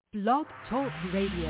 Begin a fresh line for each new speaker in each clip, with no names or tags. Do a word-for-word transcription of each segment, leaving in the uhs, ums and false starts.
Blog Talk Radio.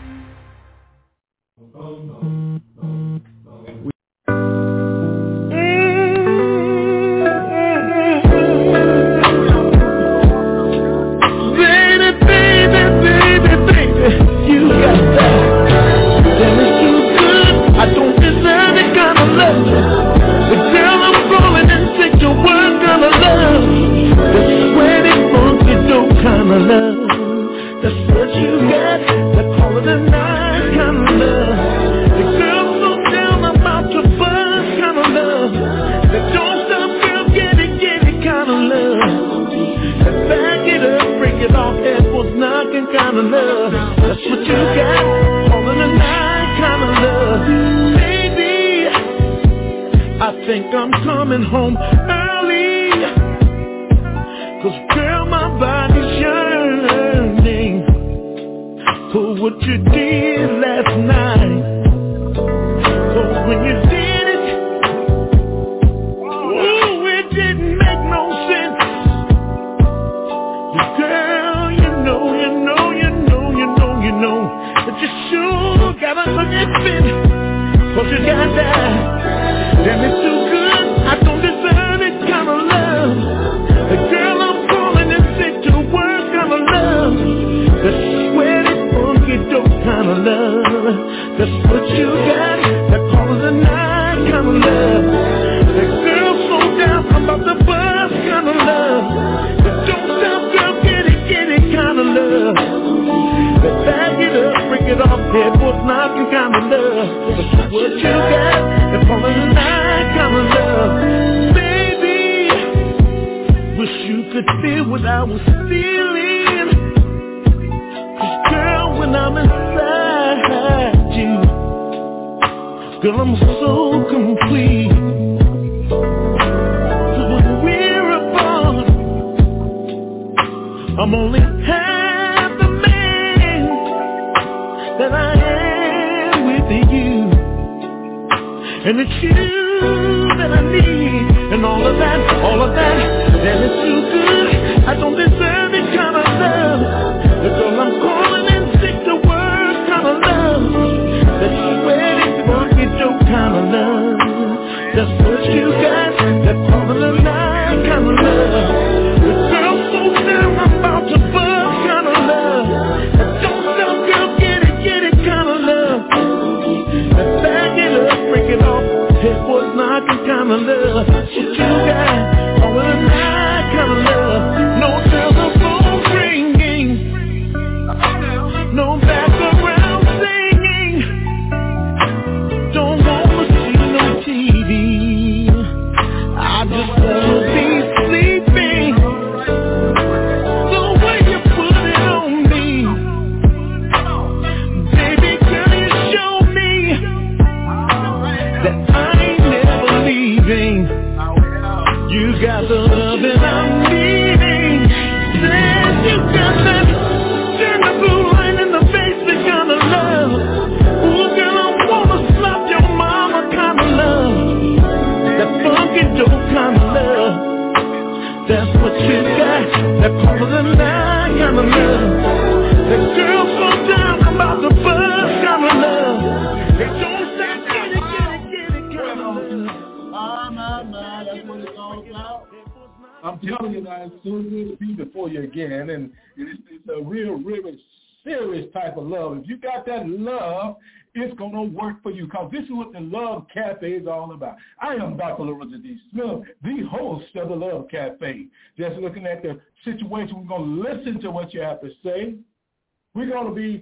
This is what the Love Cafe is all about. I am Doctor Lorenzo D. Smith, the host of the Love Cafe. Just looking at the situation, we're going to listen to what you have to say. We're going to be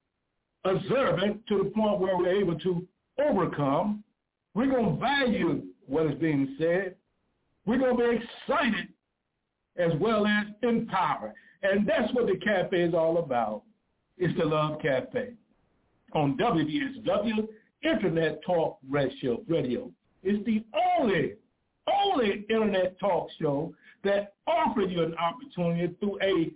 observant to the point where we're able to overcome. We're going to value what is being said. We're going to be excited as well as empowered. And that's what the cafe is all about. It's the Love Cafe on W B S W Internet Talk Radio. It's the only, only Internet talk show that offers you an opportunity through a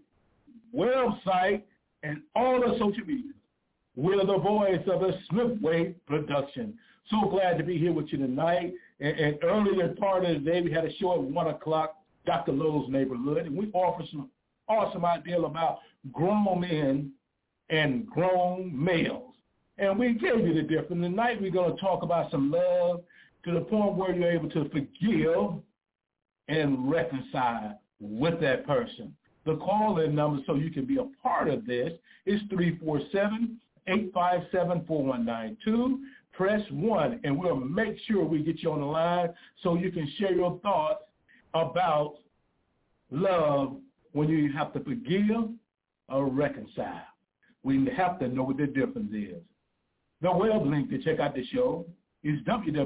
website and all the social media. We're the voice of a Smithway production. So glad to be here with you tonight. And, and earlier part of the day, we had a show at one o'clock, Doctor Lowe's Neighborhood, and we offer some awesome idea about grown men and grown males. And we gave you the difference. Tonight we're going to talk about some love to the point where you're able to forgive and reconcile with that person. The call-in number so you can be a part of this is three four seven, eight five seven, four one nine two. Press one, and we'll make sure we get you on the line so you can share your thoughts about love when you have to forgive or reconcile. We have to know what the difference is. The web link to check out the show is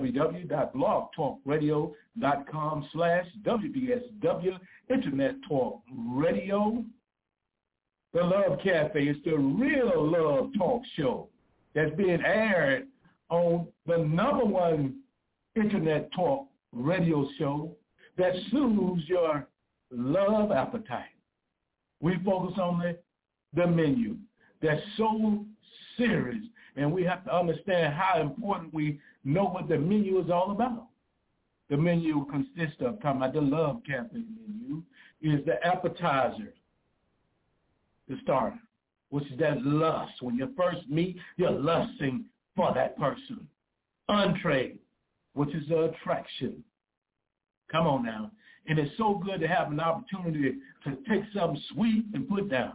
www.blogtalkradio.com slash WBSW Internet Talk Radio. The Love Cafe is the real love talk show that's being aired on the number one Internet Talk radio show that soothes your love appetite. We focus on the, the menu. That's so serious, and we have to understand how important we know what the menu is all about. The menu consists of, talking about the Love Cafe menu, is the appetizer, the starter, which is that lust. When you first meet, you're lusting for that person. Entree, which is the attraction. Come on now. And it's so good to have an opportunity to take something sweet and put down.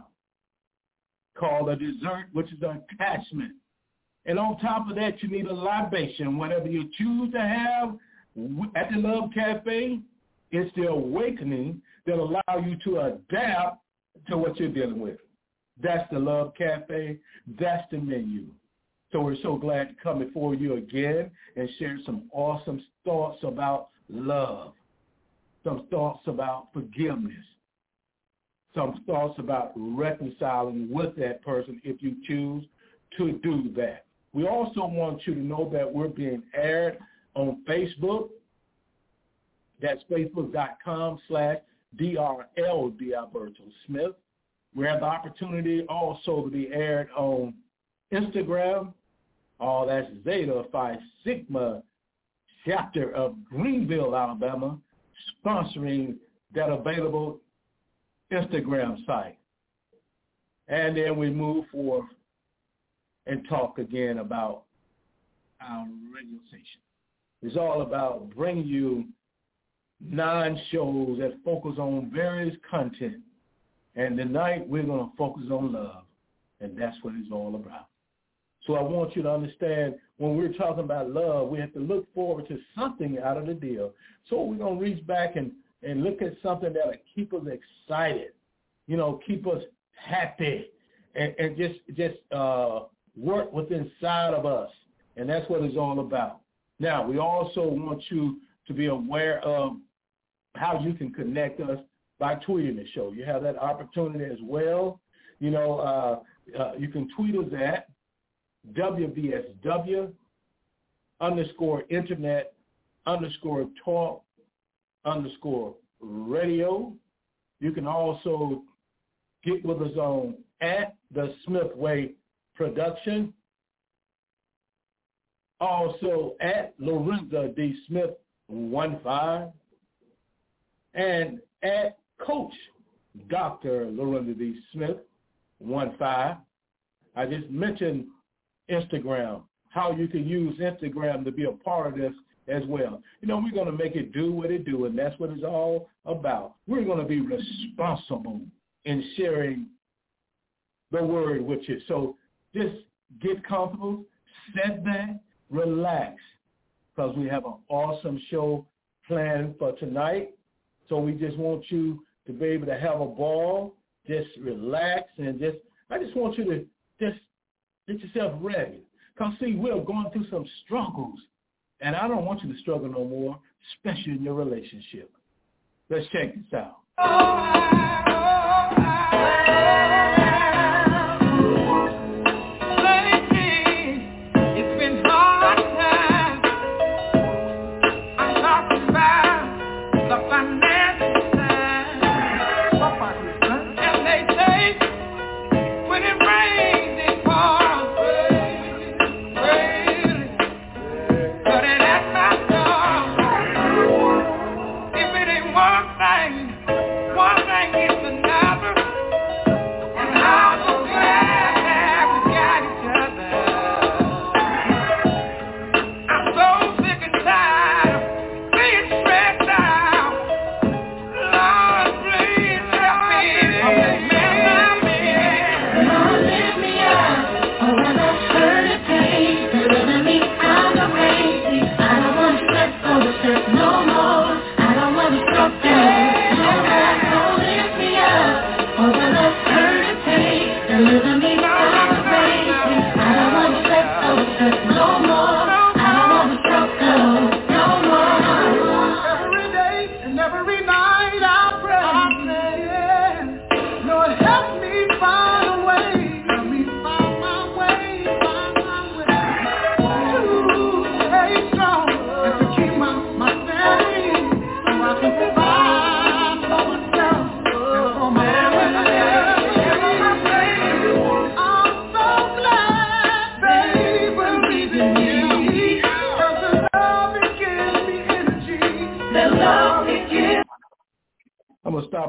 Called a dessert, which is an attachment. And on top of that, you need a libation. Whatever you choose to have at the Love Cafe, it's the awakening that allow you to adapt to what you're dealing with. That's the Love Cafe. That's the menu. So we're so glad to come before you again and share some awesome thoughts about love, some thoughts about forgiveness, some thoughts about reconciling with that person if you choose to do that. We also want you to know that we're being aired on Facebook. That's facebook.com slash DRL Alberto Smith. We have the opportunity also to be aired on Instagram. Oh, that's Zeta Phi Sigma chapter of Greenville, Alabama, sponsoring that available Instagram site. And then we move forth and talk again about our radio station. It's all about bringing you nine shows that focus on various content. And tonight we're going to focus on love, and that's what it's all about. So I want you to understand when we're talking about love, we have to look forward to something out of the deal. So we're going to reach back and, and look at something that will keep us excited, you know, keep us happy, and, and just just uh, work within inside of us. And that's what it's all about. Now, we also want you to be aware of how you can connect us by tweeting the show. You have that opportunity as well. You know, uh, uh, you can tweet us at W B S W underscore internet underscore talk underscore radio. You can also get with us on at the Smith Way Production. Also at Lorenza D. Smith one five. And at Coach Doctor Lorenza D. Smith one five. I just mentioned Instagram, how you can use Instagram to be a part of this as well. You know, we're going to make it do what it do, and that's what it's all about. We're going to be responsible in sharing the word with you. So just get comfortable, sit back, relax, because we have an awesome show planned for tonight. So we just want you to be able to have a ball, just relax, and just, I just want you to just get yourself ready. Because, see, we're going through some struggles, and I don't want you to struggle no more, especially in your relationship. Let's check this out.
One thing is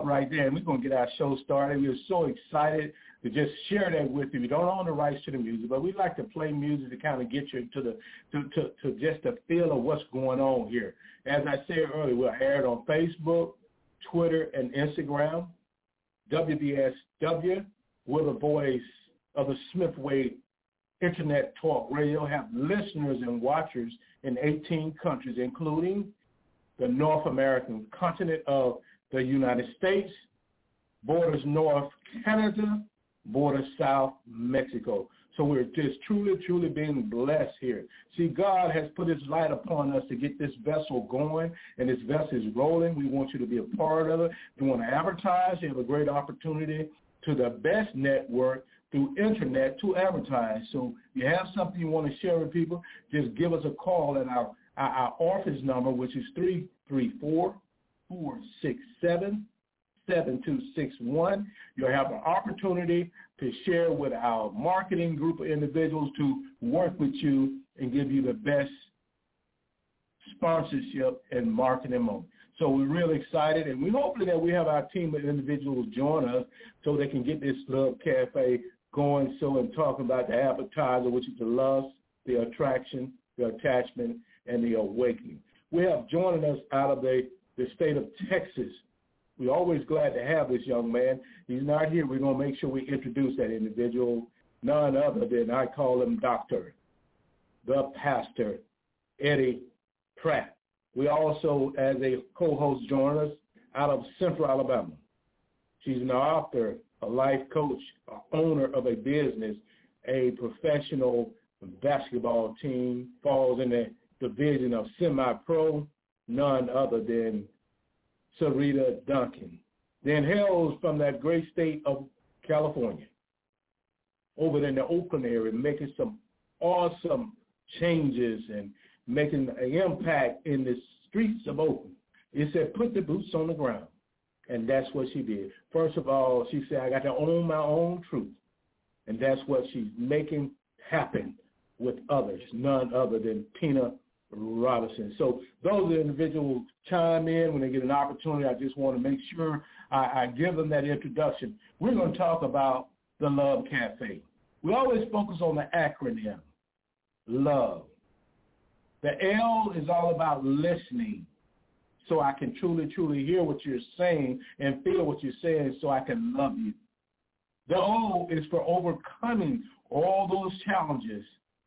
right there, and we're going to get our show started. We're so excited to just share that with you. We don't own the rights to the music, but we like to play music to kind of get you to the to, to, to just the feel of what's going on here. As I said earlier, we're aired on Facebook, Twitter, and Instagram. W B S W, we're the voice of the Smithway Internet Talk Radio, have listeners and watchers in eighteen countries, including the North American continent of the United States, borders north Canada, borders south Mexico. So we're just truly, truly being blessed here. See, God has put his light upon us to get this vessel going, and this vessel is rolling. We want you to be a part of it. If you want to advertise, you have a great opportunity to the best network through internet to advertise. So if you have something you want to share with people, just give us a call at our, our, our office number, which is three three four, four six seven, seven two six one. You'll have an opportunity to share with our marketing group of individuals to work with you and give you the best sponsorship and marketing moment. So we're really excited, and we hopefully that we have our team of individuals join us so they can get this Love Cafe going, so and talking about the appetizer, which is the lust, the attraction, the attachment, and the awakening. We have joining us out of the, the state of Texas. We're always glad to have this young man. He's not here. We're going to make sure we introduce that individual, none other than I call him Doctor, the Pastor, Eddie Pratt. We also, as a co-host, join us out of Central Alabama. She's an author, a life coach, an owner of a business, a professional basketball team, falls in the division of semi-pro, none other than Sarita Duncan. Then hails from that great state of California, over in the Oakland area, making some awesome changes and making an impact in the streets of Oakland. It said, put the boots on the ground. And that's what she did. First of all, she said, I got to own my own truth. And that's what she's making happen with others, none other than Tina Robinson. So those individuals chime in when they get an opportunity. I just want to make sure I, I give them that introduction. We're going to talk about the Love Cafe. We always focus on the acronym, LOVE. The L is all about listening, so I can truly, truly hear what you're saying and feel what you're saying so I can love you. The O is for overcoming all those challenges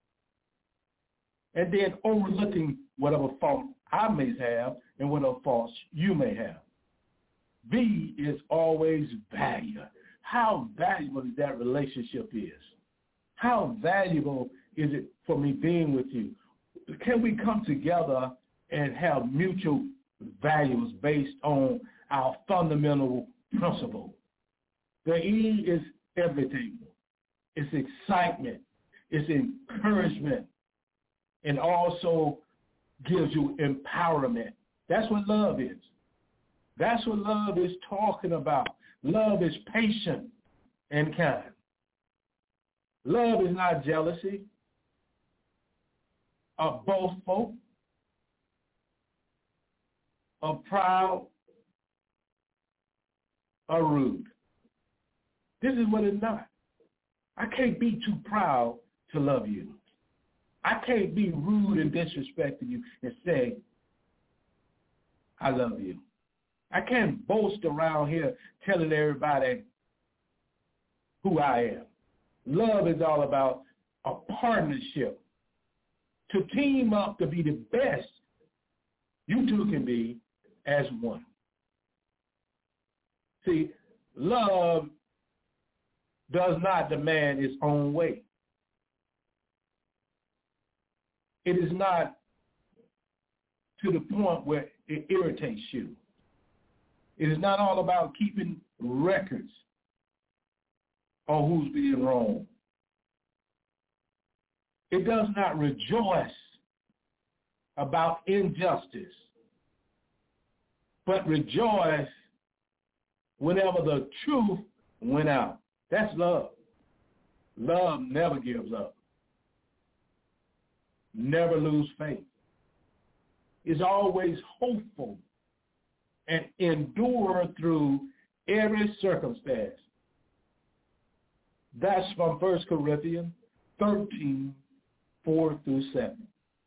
and then overlooking whatever fault I may have and whatever faults you may have. V is always value. How valuable that relationship is. How valuable is it for me being with you? Can we come together and have mutual values based on our fundamental principle? The E is everything. It's excitement. It's encouragement. And also gives you empowerment. That's what love is. That's what love is talking about. Love is patient and kind. Love is not jealousy or boastful or proud or rude. This is what it's not. I can't be too proud to love you. I can't be rude and disrespecting you and say, I love you. I can't boast around here telling everybody who I am. Love is all about a partnership to team up to be the best you two can be as one. See, love does not demand its own way. It is not to the point where it irritates you. It is not all about keeping records on who's being wrong. It does not rejoice about injustice, but rejoice whenever the truth went out. That's love. Love never gives up. Never lose faith. Is always hopeful and endure through every circumstance. That's from First Corinthians thirteen, four through seven.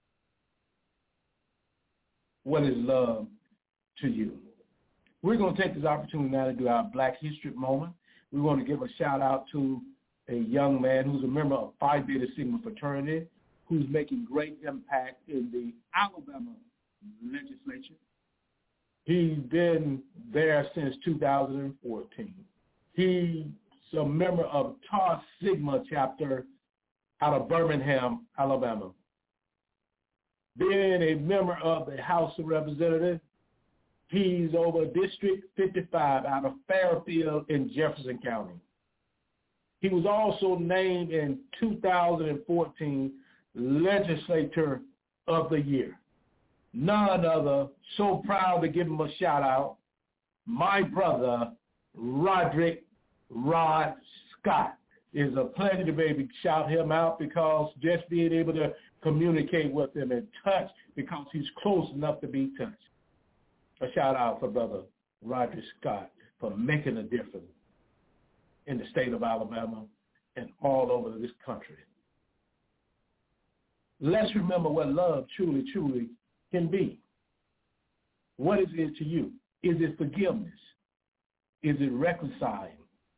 What is love to you? We're going to take this opportunity now to do our Black History moment. We want to give a shout out to a young man who's a member of Phi Beta Sigma fraternity, who's making great impact in the Alabama legislature. He's been there since two thousand fourteen. He's a member of Tau Sigma chapter out of Birmingham, Alabama. Being a member of the House of Representatives, he's over District fifty-five out of Fairfield in Jefferson County. He was also named in two thousand fourteen Legislator of the Year. None other, so proud to give him a shout out, my brother, Roderick Rod Scott. It's a pleasure to be able to shout him out because just being able to communicate with him and touch because he's close enough to be touched. A shout out for Brother Roderick Scott for making a difference in the state of Alabama and all over this country. Let's remember what love truly, truly can be. What is it to you? Is it forgiveness? Is it reconciling?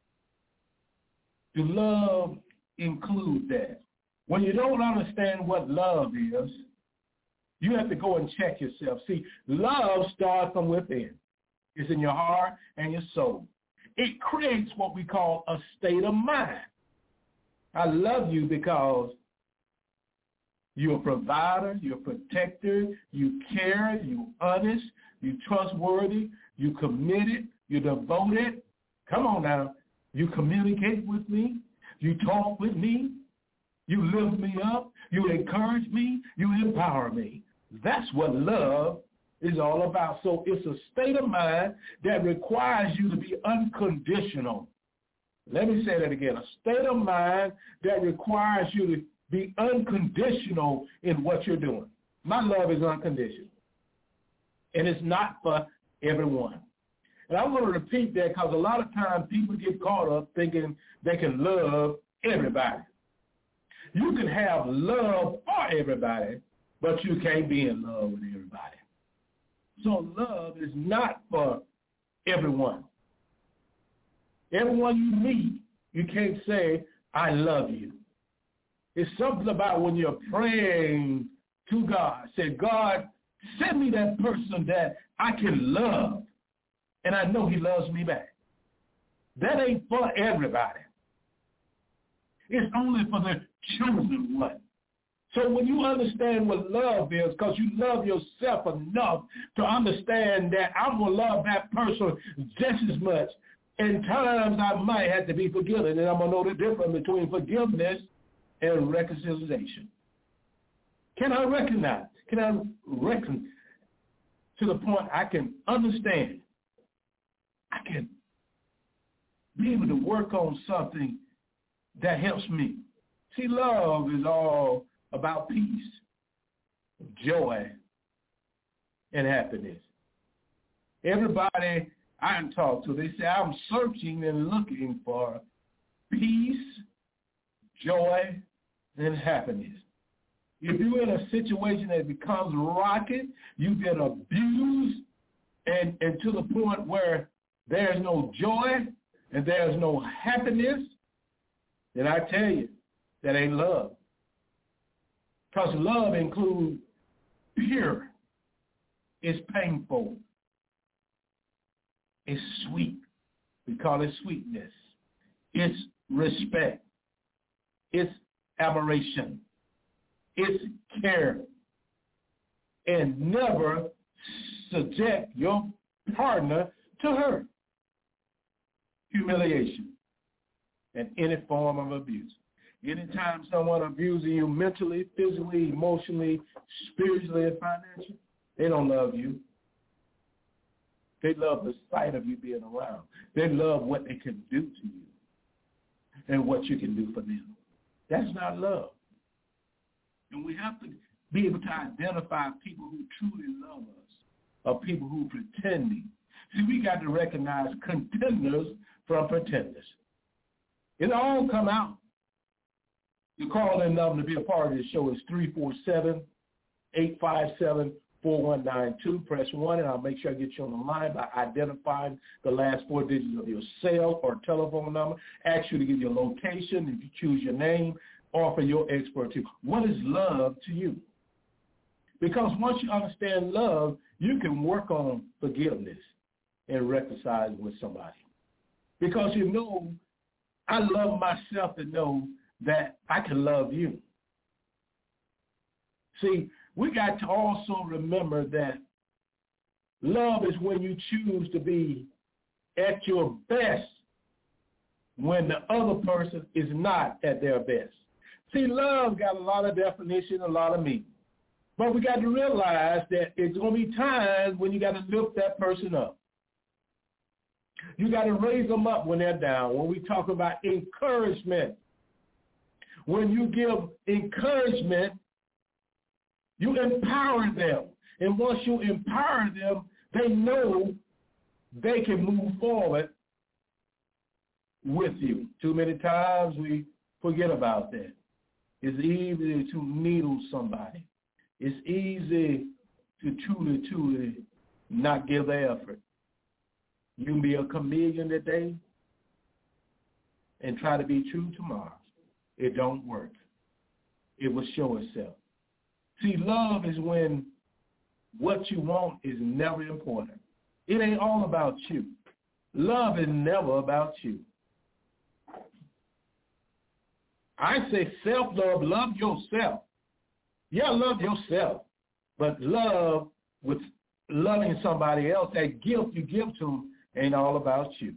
Do love include that? When you don't understand what love is, you have to go and check yourself. See, love starts from within. It's in your heart and your soul. It creates what we call a state of mind. I love you because you're a provider, you're a protector, you care, you're honest, you're trustworthy, you're committed, you're devoted. Come on now. You communicate with me. You talk with me. You lift me up. You encourage me. You empower me. That's what love is all about. So it's a state of mind that requires you to be unconditional. Let me say that again. A state of mind that requires you to be unconditional in what you're doing. My love is unconditional. And it's not for everyone. And I'm going to repeat that because a lot of times people get caught up thinking they can love everybody. You can have love for everybody, but you can't be in love with everybody. So love is not for everyone. Everyone you meet, you can't say, I love you. It's something about when you're praying to God. Say, God, send me that person that I can love, and I know he loves me back. That ain't for everybody. It's only for the chosen one. So when you understand what love is, because you love yourself enough to understand that I'm going to love that person just as much, in times I might have to be forgiven, and I'm going to know the difference between forgiveness and reconciliation. Can I recognize? Can I reckon to the point I can understand? I can be able to work on something that helps me. See, love is all about peace, joy, and happiness. Everybody I talk to, they say, I'm searching and looking for peace, joy, and happiness. If you're in a situation that becomes rocky, you've been abused, and, and to the point where there's no joy and there's no happiness, then I tell you, that ain't love. Because love includes pure, it's painful, it's sweet. We call it sweetness. It's respect. It's admiration. It's care. And never subject your partner to hurt, humiliation, and any form of abuse. Anytime someone abuses you mentally, physically, emotionally, spiritually, and financially, they don't love you. They love the sight of you being around. They love what they can do to you and what you can do for them. That's not love. And we have to be able to identify people who truly love us or people who are pretending. See, we got to recognize contenders from pretenders. It all come out. The call-in number to be a part of this show is three four seven, eight five seven, four one nine two. Press one, and I'll make sure I get you on the line by identifying the last four digits of your cell or telephone number. Ask you to give your location. If you choose your name, offer your expertise. What is love to you? Because once you understand love, you can work on forgiveness and reconcile with somebody. Because you know, I love myself to know that I can love you. See, we got to also remember that love is when you choose to be at your best when the other person is not at their best. See, love got a lot of definition, a lot of meaning. But we got to realize that it's going to be times when you got to lift that person up. You got to raise them up when they're down. When we talk about encouragement, when you give encouragement, you empower them. And once you empower them, they know they can move forward with you. Too many times we forget about that. It's easy to needle somebody. It's easy to truly, truly not give the effort. You can be a chameleon today and try to be true tomorrow. It don't work. It will show itself. See, love is when what you want is never important. It ain't all about you. Love is never about you. I say self-love, love yourself. Yeah, love yourself, but love with loving somebody else, that gift you give to them ain't all about you.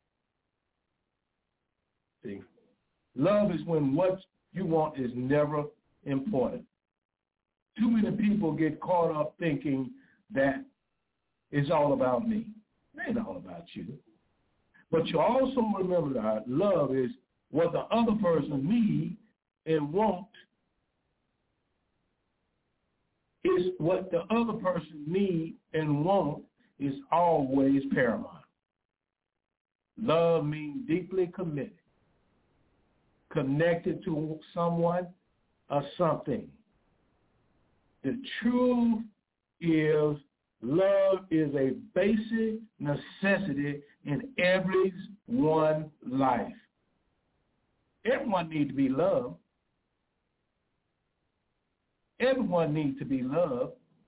See, love is when what you want is never important. Too many people get caught up thinking that it's all about me. It ain't all about you. But you also remember that love is what the other person needs and wants. Is what the other person needs and wants is always paramount. Love means deeply committed, connected to someone or something. The truth is love is a basic necessity in everyone's life. Everyone needs to be loved. Everyone needs to be loved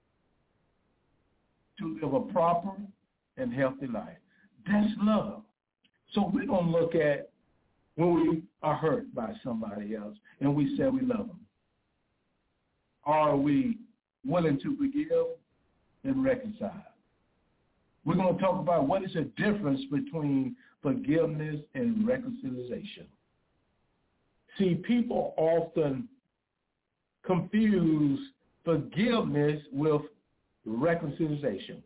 to live a proper and healthy life. That's love. So we're going to look at when we are hurt by somebody else and we say we love them. Are we willing to forgive and reconcile? We're going to talk about what is the difference between forgiveness and reconciliation. See, people often confuse forgiveness with reconciliation.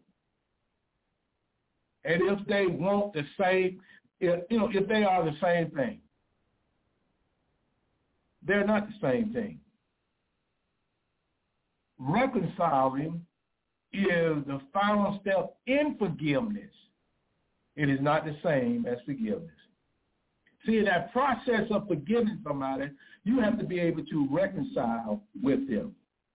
And if they want the same, if, you know, if they are the same thing, they're not the same thing. Reconciling is the final step in forgiveness. It is not the same as forgiveness. See, in that process of forgiving somebody, you have to be able to reconcile with them.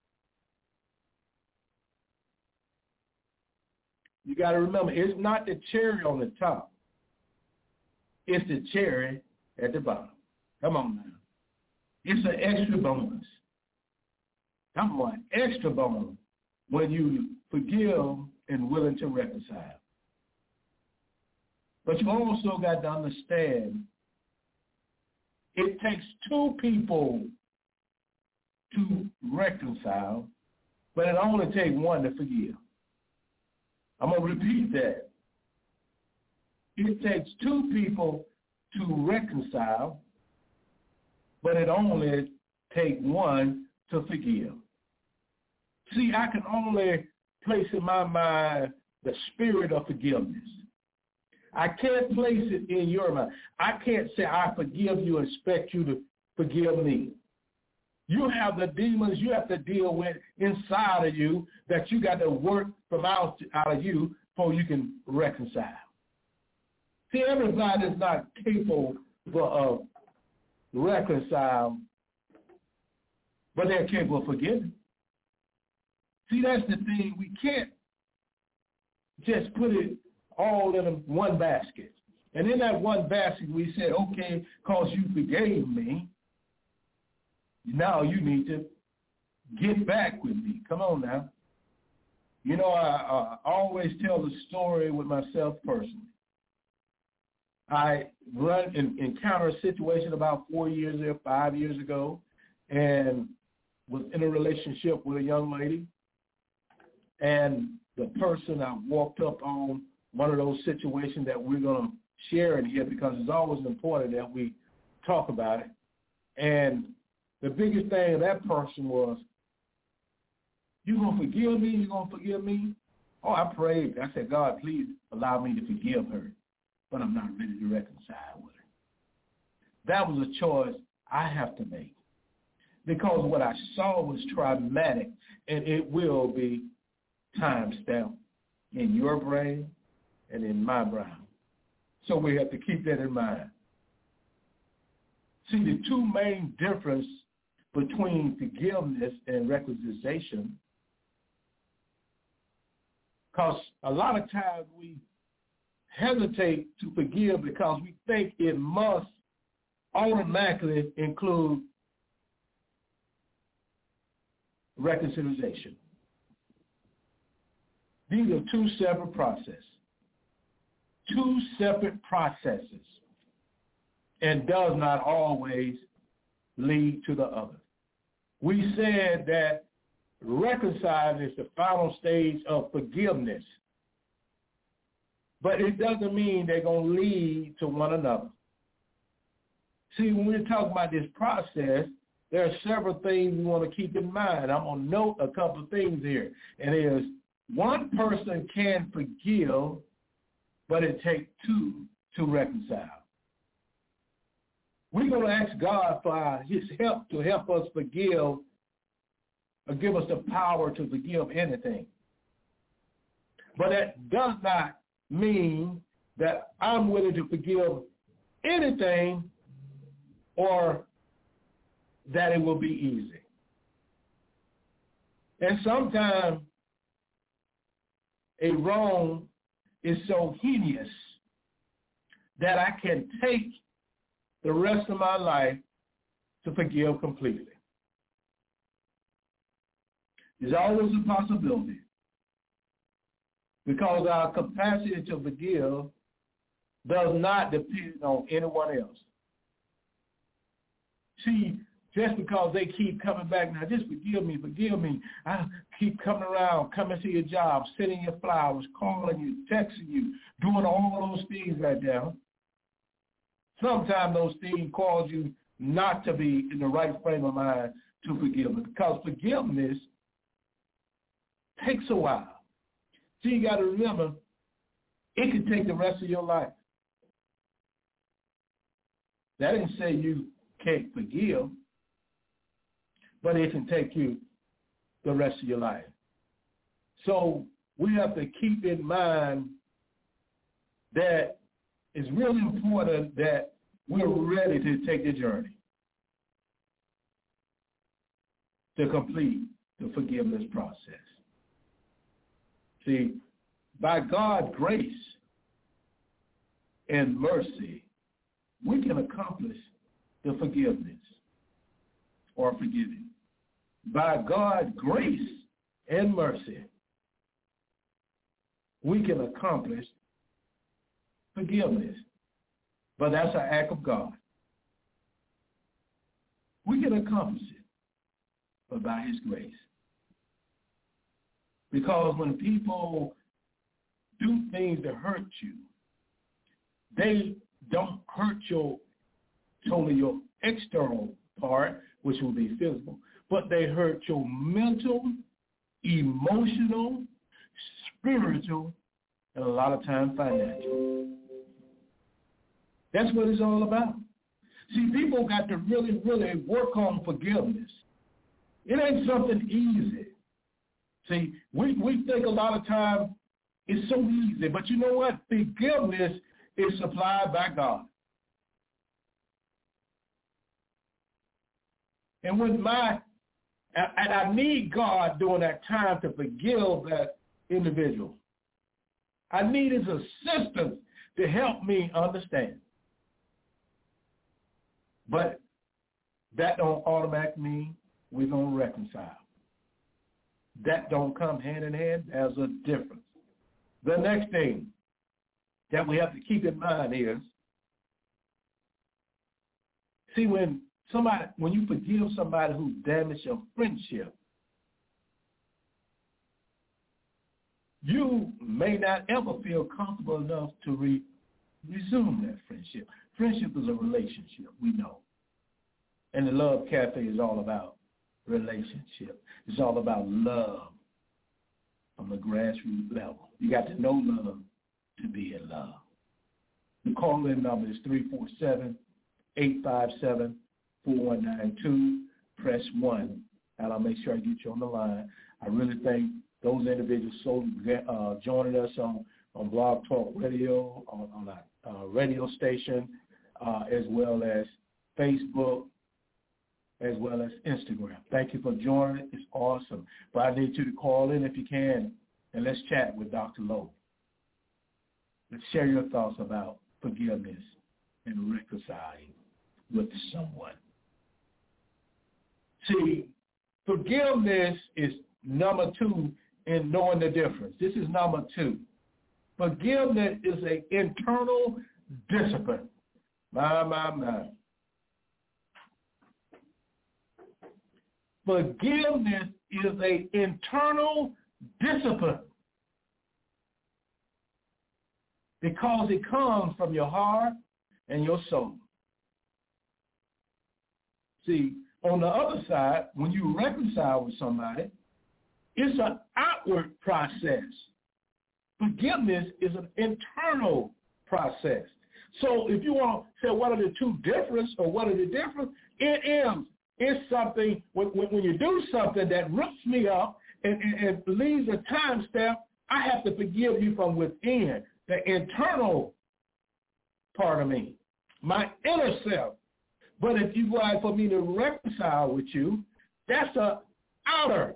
You got to remember, it's not the cherry on the top. It's the cherry at the bottom. Come on now. It's an extra bonus. Come on, extra bonus when you forgive and willing to reconcile. But you also got to understand it takes two people to reconcile, but it only takes one to forgive. I'm going to repeat that. It takes two people to reconcile, but it only takes one to forgive. See, I can only place in my mind the spirit of forgiveness. I can't place it in your mind. I can't say, I forgive you and expect you to forgive me. You have the demons you have to deal with inside of you that you got to work from out, out of you before you can reconcile. See, everybody is not capable of reconciling, but they're capable of forgiving. See, that's the thing. We can't just put it all in one basket. And in that one basket, we said, okay, because you forgave me, now you need to get back with me. Come on now. You know, I, I always tell the story with myself personally. I run and encounter a situation about four years or five years ago, and was in a relationship with a young lady. And the person I walked up on one of those situations that we're going to share in here, because it's always important that we talk about it. And the biggest thing of that person was, you going to forgive me? You going to forgive me? Oh, I prayed. I said, God, please allow me to forgive her, but I'm not ready to reconcile with her. That was a choice I have to make, because what I saw was traumatic, and it will be time-stamped in your brain and in my brain. So we have to keep that in mind. See, the two main differences between forgiveness and reconciliation, because a lot of times we hesitate to forgive because we think it must automatically include reconciliation. These are two separate processes. Two separate processes, and does not always lead to the other. We said that reconciling is the final stage of forgiveness, but it doesn't mean they're going to lead to one another. See, when we're talking about this process, there are several things we want to keep in mind. I'm going to note a couple of things here, and it is one person can forgive, but it takes two to reconcile. We're going to ask God for his help to help us forgive, or give us the power to forgive anything. But that does not mean that I'm willing to forgive anything or that it will be easy. And sometimes a wrong is so heinous that I can take the rest of my life to forgive completely. There's always a possibility, because our capacity to forgive does not depend on anyone else. See, just because they keep coming back, now just forgive me, forgive me. I keep coming around, coming to your job, sending your flowers, calling you, texting you, doing all those things right now. Sometimes those things cause you not to be in the right frame of mind to forgive, because forgiveness takes a while. So you got to remember, it can take the rest of your life. That didn't say you can't forgive, but it can take you the rest of your life. So we have to keep in mind that it's really important that we're ready to take the journey to complete the forgiveness process. See, by God's grace and mercy, we can accomplish the forgiveness or forgiving. By God's grace and mercy, we can accomplish forgiveness. But that's an act of God. We can accomplish it, but by his grace. Because when people do things that hurt you, they don't hurt your totally your external part, which will be physical, but they hurt your mental, emotional, spiritual, and a lot of times financial. That's what it's all about. See, people got to really, really work on forgiveness. It ain't something easy. See, we, we think a lot of times It's so easy. But you know what? Forgiveness is supplied by God. And when my, and I need God during that time to forgive that individual. I need his assistance to help me understand. But that don't automatically mean we're going to reconcile. That don't come hand in hand. There's a difference. The next thing that we have to keep in mind is, see, when somebody, when you forgive somebody who damaged your friendship, you may not ever feel comfortable enough to re- resume that friendship. Friendship is a relationship, we know. And the Love Cafe is all about relationship. It's all about love on the grassroots level. You got to know love to be in love. The call-in number is three four seven, eight five seven, four one nine two. Press one, and I'll make sure I get you on the line. I really thank those individuals so uh, joining us on, on Blog Talk Radio, on, on our uh, radio station, uh, as well as Facebook, as well as Instagram. Thank you for joining. It's awesome. But I need you to call in if you can, and let's chat with Doctor Lowe. Let's share your thoughts about forgiveness and reconciling with someone. See, forgiveness is number two in knowing the difference. This is number two. Forgiveness is an internal discipline. My, my, my. Forgiveness is an internal discipline because it comes from your heart and your soul. See, on the other side, when you reconcile with somebody, it's an outward process. Forgiveness is an internal process. So if you want to say what are the two differences or what are the difference, it is. It's something, when, when you do something that rips me up and, and, and leaves a time stamp, I have to forgive you from within, the internal part of me, my inner self. But if you like for me to reconcile with you, that's an outer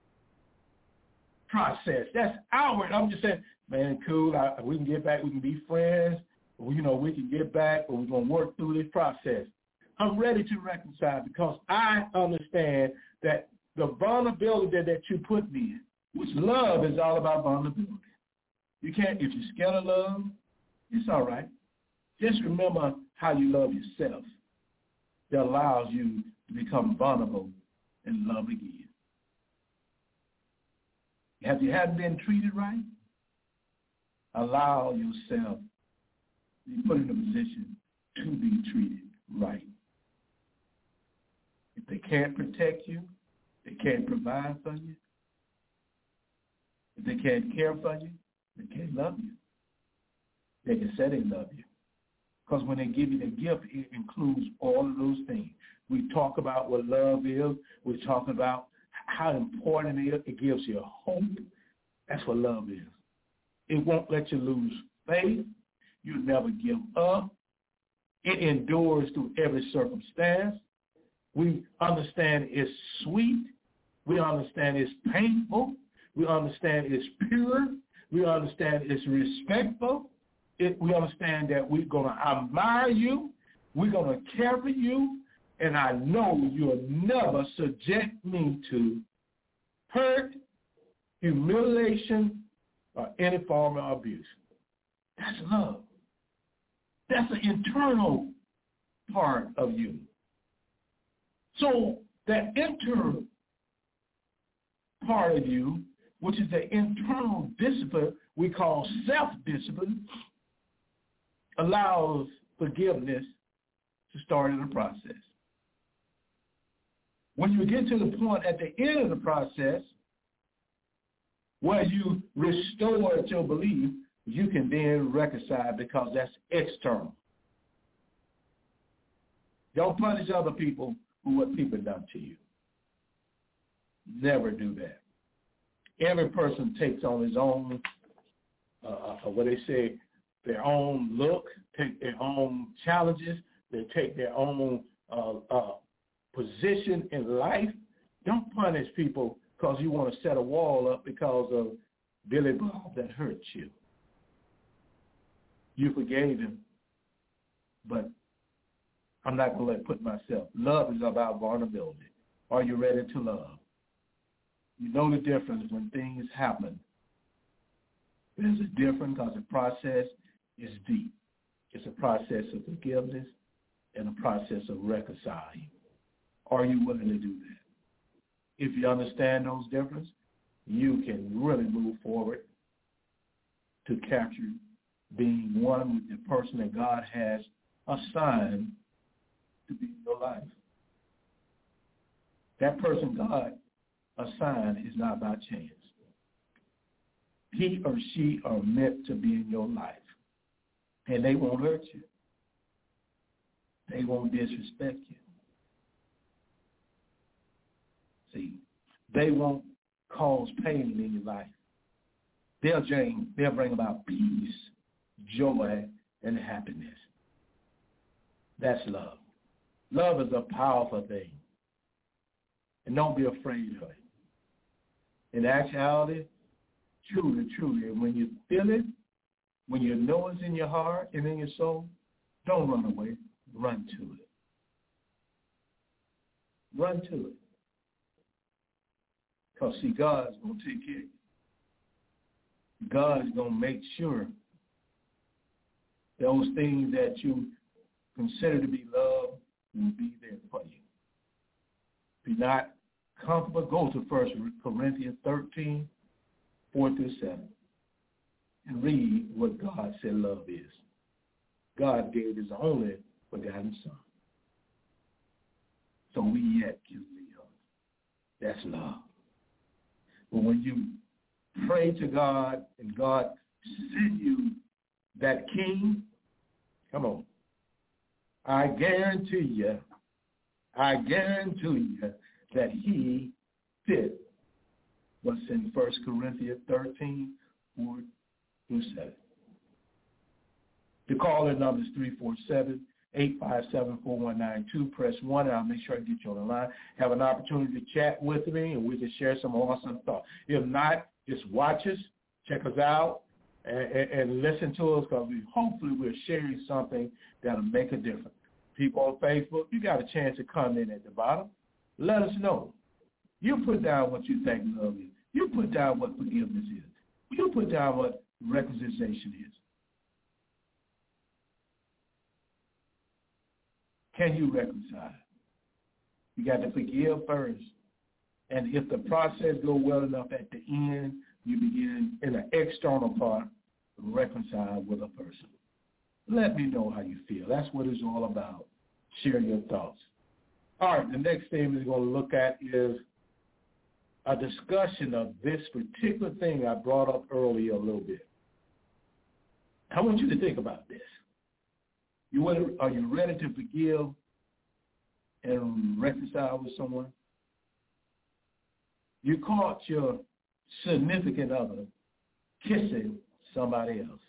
process. That's outward. I'm just saying, man, cool, I, we can get back, we can be friends, or, you know, we can get back, or we're going to work through this process. I'm ready to reconcile because I understand that the vulnerability that you put me in, which love is all about vulnerability. You can't, if you're scared of love, it's all right. Just remember how you love yourself. That allows you to become vulnerable and love again. If you haven't been treated right, allow yourself to be put in a position to be treated right. If they can't protect you, they can't provide for you, if they can't care for you, they can't love you. They can say they love you. Because when they give you the gift, it includes all of those things. We talk about what love is. We're talking about how important it is. It gives you hope. That's what love is. It won't let you lose faith. You'll never give up. It endures through every circumstance. We understand it's sweet. We understand it's painful. We understand it's pure. We understand it's respectful. It, we understand that we're going to admire you. We're going to care for you. And I know you'll never subject me to hurt, humiliation, or any form of abuse. That's love. That's the internal part of you. So that inner part of you, which is the internal discipline we call self-discipline, allows forgiveness to start in the process. When you get to the point at the end of the process where you restore your belief, you can then reconcile because that's external. Don't punish other people for what people have done to you. Never do that. Every person takes on his own uh, uh, what they say, their own look, take their own challenges, they take their own uh, uh, position in life. Don't punish people because you want to set a wall up because of Billy Bob that hurt you. You forgave him, but I'm not going to let put myself. Love is about vulnerability. Are you ready to love? You know the difference when things happen. There's a difference because the process is deep. It's a process of forgiveness and a process of reconciling. Are you willing to do that? If you understand those differences, you can really move forward to capture being one with the person that God has assigned to be in your life. That person God assigned is not by chance. He or she are meant to be in your life. And they won't hurt you. They won't disrespect you. See, they won't cause pain in your life. They'll bring, they'll bring about peace, joy, and happiness. That's love. Love is a powerful thing. And don't be afraid of it. In actuality, truly, truly, when you feel it, when you know it's in your heart and in your soul, don't run away. Run to it. Run to it. Because, see, God's going to take care of you. God's going to make sure those things that you consider to be love will be there for you. If you're not comfortable, go to First Corinthians thirteen, four through seven, and read what God said love is. God gave his only begotten Son. So we yet can live. That's love. But when you pray to God and God send you that king, come on, I guarantee you, I guarantee you that he fit what's in First Corinthians thirteen, four through seven. The call-in number is three four seven, eight five seven, four one nine two. Press one, and I'll make sure I get you on the line. Have an opportunity to chat with me, and we can share some awesome thoughts. If not, just watch us, check us out, and, and, and listen to us, because we hopefully we're sharing something that'll make a difference. People on Facebook, you got a chance to comment at the bottom. Let us know. You put down what you think love is. You put down what forgiveness is. You put down what reconciliation is. Can you reconcile? You got to forgive first. And if the process goes well enough at the end, you begin in the external part, reconcile with a person. Let me know how you feel. That's what it's all about. Share your thoughts. All right, the next thing we're going to look at is a discussion of this particular thing I brought up earlier a little bit. I want you to think about this. You want, are you ready to forgive and reconcile with someone? You caught your significant other kissing somebody else,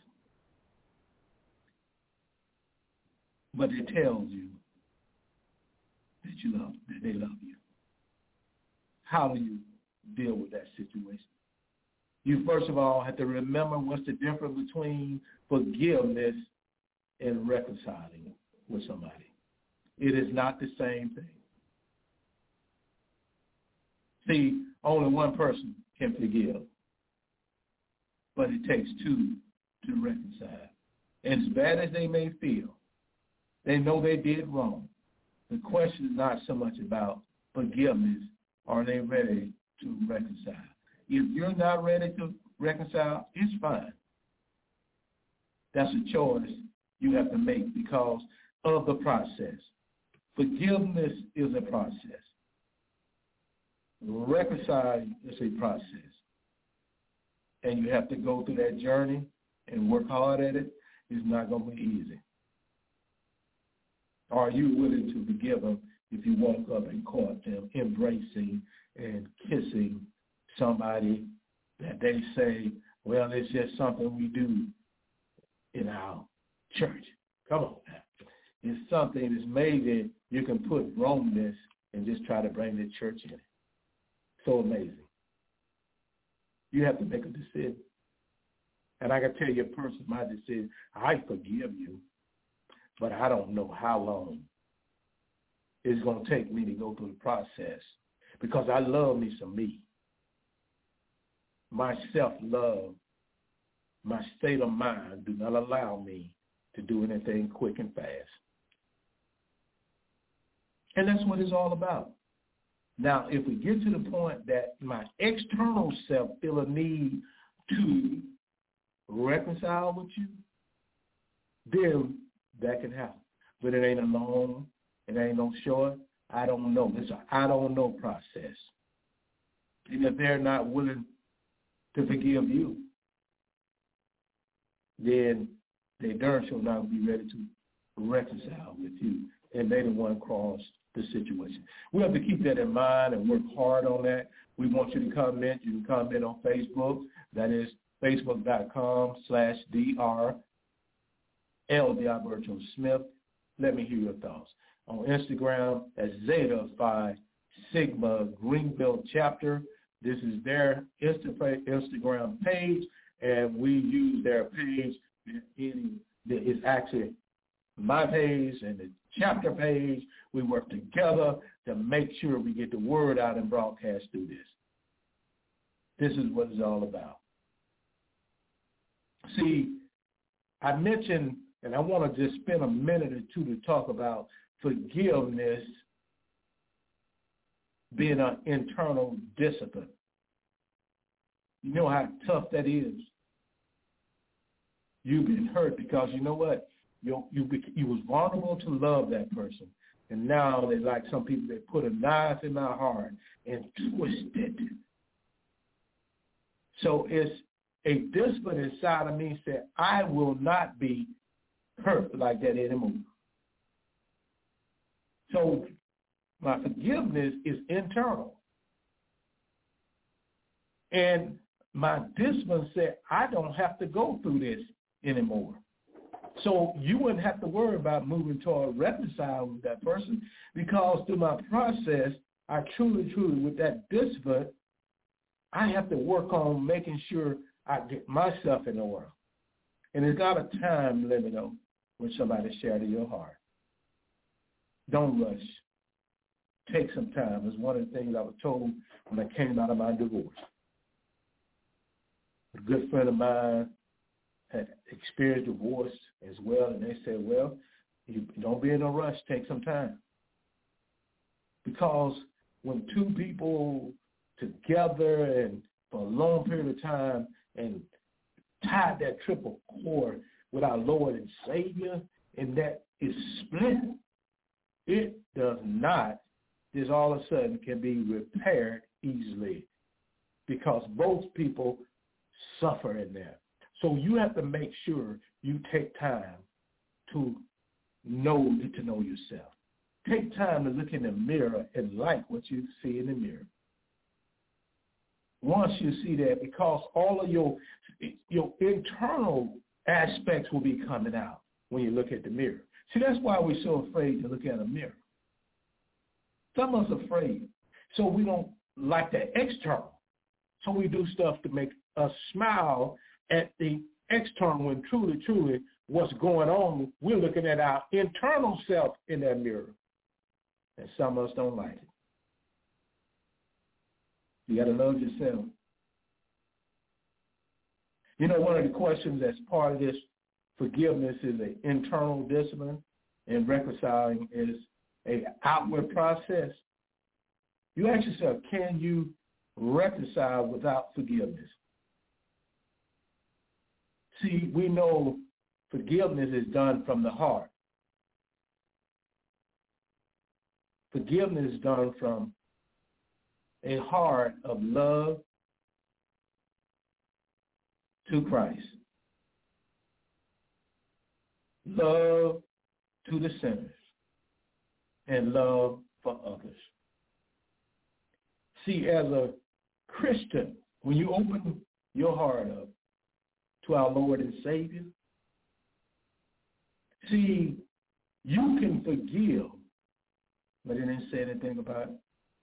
but it tells you that you love, that they love you. How do you deal with that situation? You first of all have to remember what's the difference between forgiveness and reconciling with somebody. It is not the same thing. See, only one person can forgive, but it takes two to reconcile. And as bad as they may feel, they know they did wrong. The question is not so much about forgiveness. Are they ready to reconcile? If you're not ready to reconcile, it's fine. That's a choice you have to make because of the process. Forgiveness is a process. Reconciling is a process. And you have to go through that journey and work hard at it. It's not going to be easy. Are you willing to forgive them if you walk up and caught them embracing and kissing somebody that they say, Well, it's just something we do in our church. Come on now. It's something that's maybe you can put wrongness and just try to bring the church in it. So amazing. You have to make a decision. And I can tell you a person, my decision, I forgive you, but I don't know how long it's going to take me to go through the process because I love me some me. My self-love, my state of mind do not allow me to do anything quick and fast. And that's what it's all about. Now, if we get to the point that my external self feel a need to reconcile with you, then that can happen. But it ain't a long, it ain't no short, I don't know. It's a I don't know process. And if they're not willing to forgive you, then they darn sure not be ready to reconcile with you. And they the one crossed the situation. We have to keep that in mind and work hard on that. We want you to comment. You can comment on Facebook. That is facebook.com slash dr L. D'Alberto Smith. Let me hear your thoughts. On Instagram, that's Zeta Phi Sigma Greenbelt Chapter. This is their Instagram page, and we use their page. It's actually my page and the chapter page. We work together to make sure we get the word out and broadcast through this. This is what it's all about. See, I mentioned, and I want to just spend a minute or two to talk about forgiveness being an internal discipline. You know how tough that is. You've been hurt because you know what? You you you was vulnerable to love that person, and now they like some people. They put a knife in my heart and twist it. So it's a discipline inside of me said, I will not be hurt like that anymore. So my forgiveness is internal. And my discipline said, I don't have to go through this anymore. So you wouldn't have to worry about moving toward reconciling with that person because through my process, I truly, truly, with that discipline, I have to work on making sure I get myself in order. And there's not a time limit on when somebody shares your heart. Don't rush. Take some time. It's one of the things I was told when I came out of my divorce. A good friend of mine had experienced divorce as well, and they said, well, you don't be in a rush. Take some time. Because when two people together and for a long period of time and tied that triple cord with our Lord and Savior, and that is split, it does not, just all of a sudden can be repaired easily because both people suffer in there. So you have to make sure you take time to know, get to know yourself. Take time to look in the mirror and like what you see in the mirror. Once you see that, because all of your your internal aspects will be coming out when you look at the mirror. See, that's why we're so afraid to look at a mirror. Some of us are afraid. So we don't like the external. So we do stuff to make us smile at the external when truly, truly what's going on, we're looking at our internal self in that mirror. And some of us don't like it. You got to love yourself. You know, one of the questions that's part of this forgiveness is an internal discipline, and reconciling is an outward process. You ask yourself, can you reconcile without forgiveness? See, we know forgiveness is done from the heart. Forgiveness is done from a heart of love to Christ. Love to the sinners and love for others. See, as a Christian, when you open your heart up to our Lord and Savior. See, you can forgive, but it didn't say anything about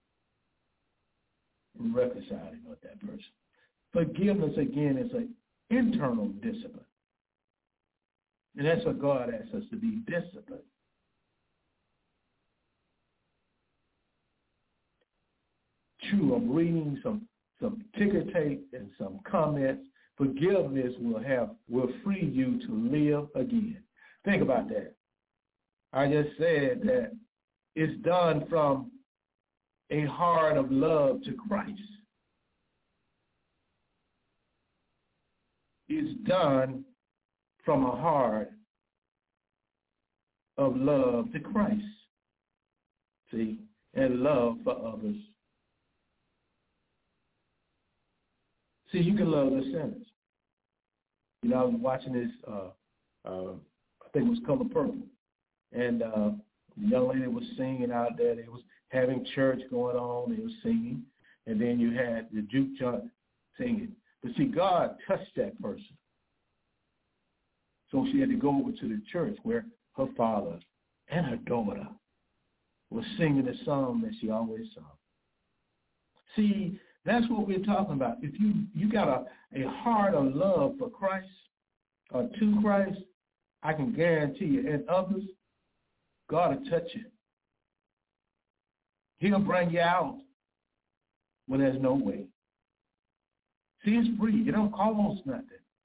reconciling with that person. Forgiveness, again, is an internal discipline. And that's what God asks us to be, disciplined. True, I'm reading some, some ticker tape and some comments. Forgiveness will have will free you to live again. Think about that. I just said that it's done from a heart of love to Christ. It's done from a heart of love to Christ. See, and love for others. See, you can love the sinners. You know, I was watching this, uh, uh, I think it was Color Purple, and uh, the young lady was singing out there. They was having church going on. They was singing, and then you had the juke joint singing. But see, God touched that person. So she had to go over to the church where her father and her daughter was singing the song that she always sung. See, that's what we're talking about. If you, you got a, a heart of love for Christ or to Christ, I can guarantee you, and others, God will touch you. He'll bring you out when there's no way. See, it's free. It don't cost nothing.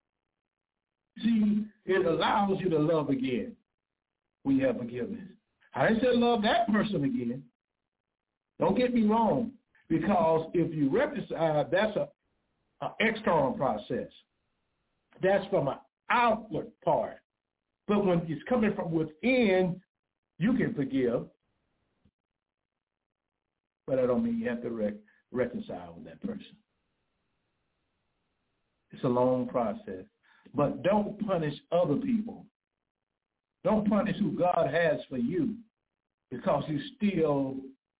See, it allows you to love again when you have forgiveness. I didn't say love that person again. Don't get me wrong, because if you reconcile, that's a, a external process. That's from an outward part. But when it's coming from within, you can forgive. But I don't mean you have to rec- reconcile with that person. It's a long process. But don't punish other people. Don't punish who God has for you because you're still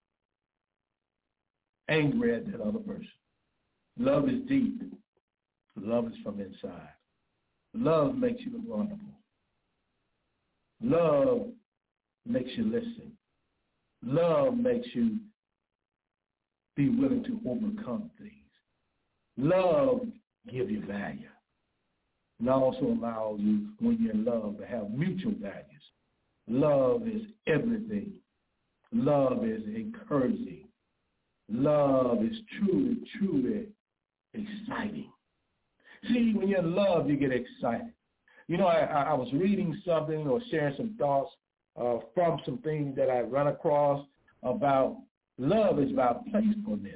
angry at that other person. Love is deep. Love is from inside. Love makes you vulnerable. Love makes you listen. Love makes you be willing to overcome things. Love gives you value. It also allows you, when you're in love, to have mutual values. Love is everything. Love is encouraging. Love is truly, truly exciting. See, when you're in love, you get excited. You know, I, I was reading something or sharing some thoughts uh, from some things that I run across about love is about playfulness,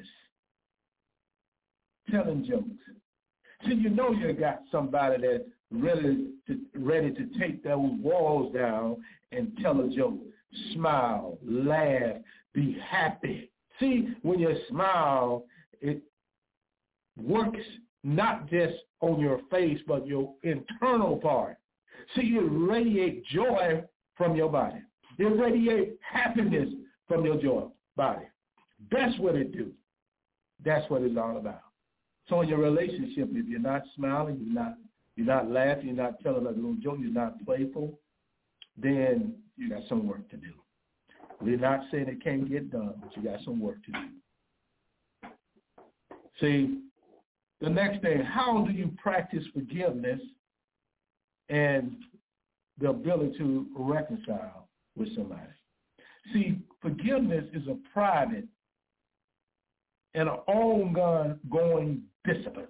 telling jokes. See, you know you got somebody that's ready to, ready to take those walls down and tell a joke. Smile, laugh, be happy. See, when you smile, it works not just on your face, but your internal part. See, you radiate joy from your body. You radiate happiness from your joy body. That's what it do. That's what it's all about. So in your relationship, if you're not smiling, you're not you're not laughing, you're not telling a little joke, you're not playful, then you got some work to do. We're not saying it can't get done, but you got some work to do. See, the next thing, how do you practice forgiveness and the ability to reconcile with somebody? See, forgiveness is a private and an ongoing discipline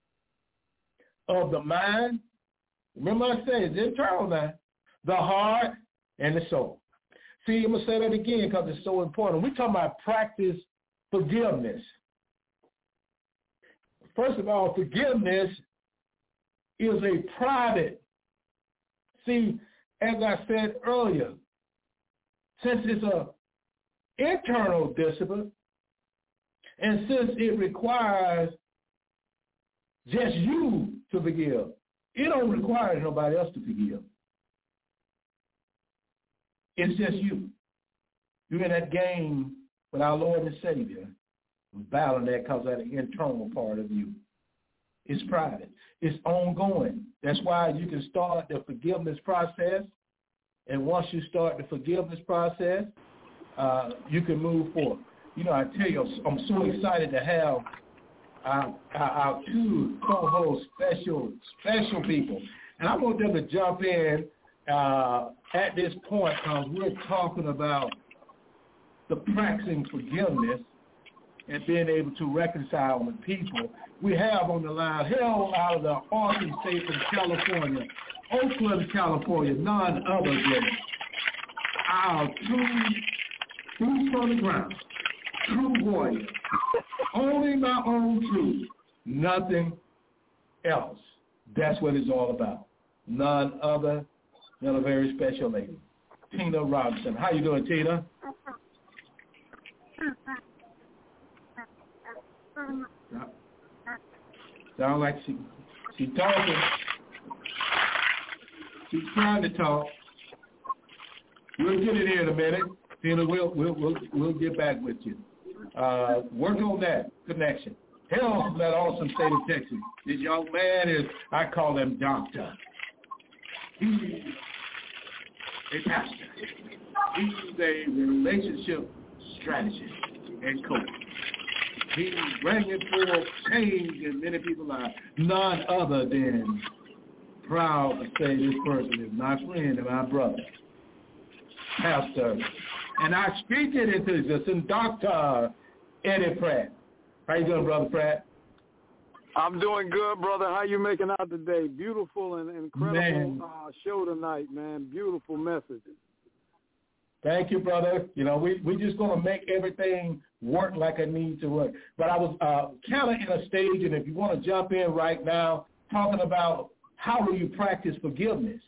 of the mind. Remember I said it's internal now, the heart and the soul. See, I'm going to say that again because it's so important. We're talking about practice forgiveness. First of all, forgiveness is a private. See, as I said earlier, since it's an internal discipline, and since it requires just you to forgive, it don't require nobody else to forgive. It's just you. You're in that game with our Lord and Savior, battling that because of the internal part of you. It's private. It's ongoing. That's why you can start the forgiveness process. And once you start the forgiveness process, uh, you can move forward. You know, I tell you, I'm so excited to have our, our, our two co-hosts, special, special people. And I want them to jump in uh, at this point because we're talking about the practicing forgiveness and being able to reconcile with people. We have on the line, hell out of the awesome state of California, Oakland, California, none other than our true boots on the ground, true warrior, only my own truth, nothing else. That's what it's all about. None other than a very special lady, Tina Robinson. How you doing, Tina? Sound like she she's talking. She's trying to talk. We'll get it here in a minute. Tina, we'll we'll we'll, we'll get back with you. Uh, work on that connection. Hail from that awesome state of Texas. This young man is, I call him Doctor. He's a pastor. He's a relationship strategist and coach. He's bringing forth change in many people's lives. None other than proud to say this person is my friend and my brother, Pastor. And I speak it into existence, Doctor Eddie Pratt. How you doing, Brother Pratt?
I'm doing good, brother. How you making out today? Beautiful and incredible uh, show tonight, man. Beautiful messages.
Thank you, brother. You know, we, we're just going to make everything work like it needs to work. But I was uh, kind of in a stage, and if you want to jump in right now, talking about how do you practice forgiveness,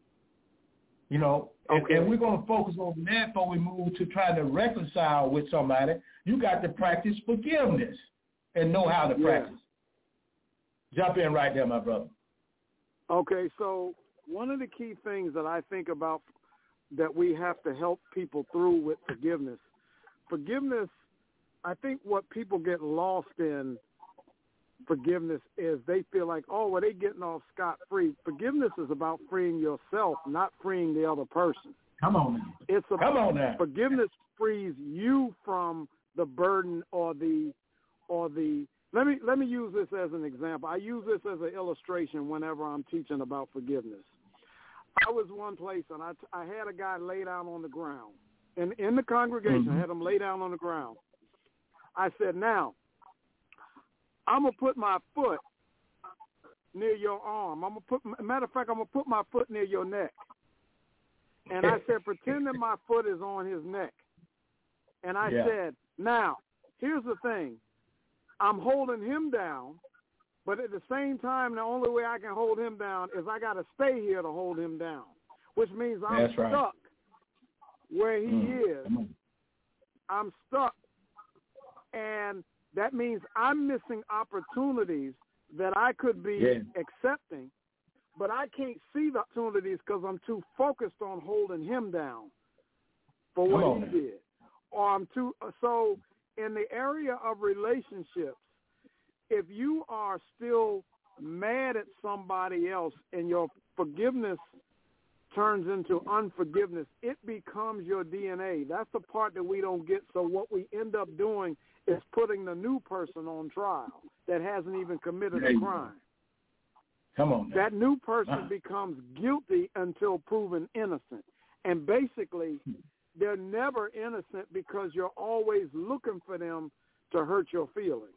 you know, and,
okay.
and we're going to focus on that before we move to trying to reconcile with somebody. You got to practice forgiveness and know how to practice. Yeah. Jump in right there, my brother.
Okay, so one of the key things that I think about that we have to help people through with forgiveness, forgiveness, I think what people get lost in forgiveness is they feel like, oh, well, they getting off scot-free. Forgiveness is about freeing yourself, not freeing the other person.
Come on now.
It's about,
Come on now.
Forgiveness frees you from the burden or the or the let me let me use this as an example. I use this as an illustration whenever I'm teaching about forgiveness. I was one place and I, I had a guy lay down on the ground. And in the congregation, mm-hmm. I had him lay down on the ground. I said, now, I'm going to put my foot near your arm. I'm gonna put, matter of fact, I'm going to put my foot near your neck. And I said, pretend that my foot is on his neck. And I yeah. said, now, here's the thing. I'm holding him down, but at the same time, the only way I can hold him down is I got to stay here to hold him down, which means I'm
That's
stuck
right.
where he
mm.
is. I'm stuck. And that means I'm missing opportunities that I could be
yeah.
accepting, but I can't see the opportunities because I'm too focused on holding him down for what he
now.
did. Or I'm too so in the area of relationships, if you are still mad at somebody else and your forgiveness turns into unforgiveness, it becomes your D N A. That's the part that we don't get. So what we end up doing is putting the new person on trial that hasn't even committed a crime.
Come on. Now.
That new person
uh-huh.
becomes guilty until proven innocent. And basically, they're never innocent because you're always looking for them to hurt your feelings.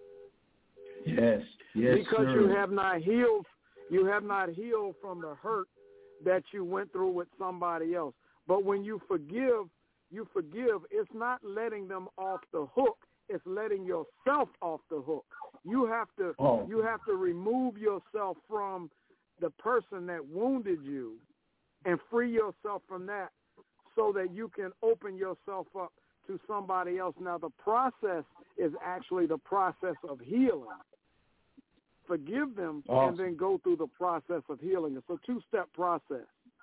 Yes, yes,
Because
sir.
you have not healed, you have not healed from the hurt that you went through with somebody else. But when you forgive, you forgive. It's not letting them off the hook. It's letting yourself off the hook. You have to,
oh.
you have to remove yourself from the person that wounded you and free yourself from that so that you can open yourself up to somebody else. Now, the process is actually the process of healing. Forgive them
awesome.
and then go through the process of healing. It's a two-step process.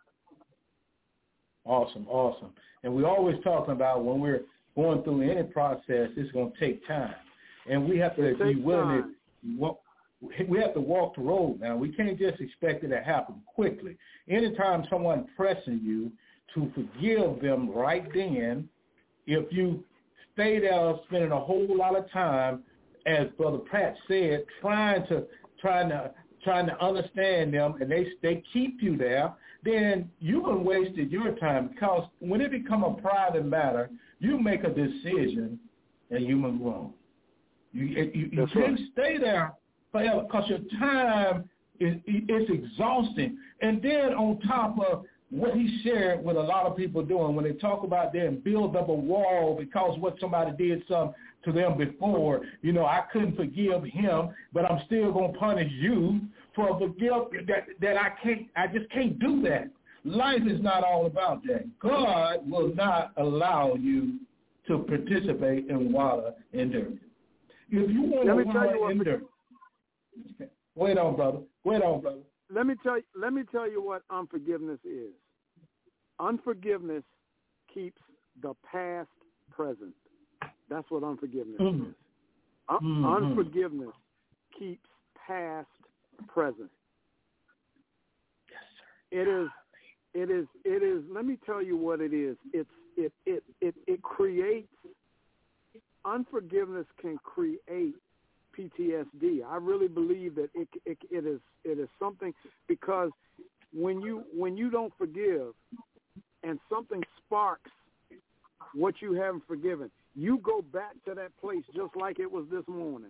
Awesome, awesome. And we're always talking about when we're going through any process, it's going to take time. And we have to
it
be willing
time.
to, we have to walk the road now. We can't just expect it to happen quickly. Anytime someone pressing you to forgive them right then, if you stay there spending a whole lot of time, as Brother Pratt said, trying to trying to trying to understand them, and they they keep you there, then you have wasted your time, because when it become a private matter, you make a decision and you move on. You you, you can't right. stay there forever, because your time is it's exhausting. And then on top of what he shared with a lot of people doing, when they talk about them build up a wall because what somebody did something to them before, you know, I couldn't forgive him, but I'm still going to punish you for forgive that, that I can't, I just can't do that. Life is not all about that. God will not allow you to participate in water in dirt. If you want to water in dirt, wait on, brother. Wait on, brother.
Let me tell you, let me tell you what unforgiveness is. Unforgiveness keeps the past present. That's what unforgiveness mm-hmm. is. Un- mm-hmm. Unforgiveness keeps past present.
Yes, sir.
It is. It is. It is. Let me tell you what it is. It's. It. It. It. It creates. Unforgiveness can create P T S D. I really believe that it, it it is it is something, because when you when you don't forgive and something sparks what you haven't forgiven, you go back to that place just like it was this morning.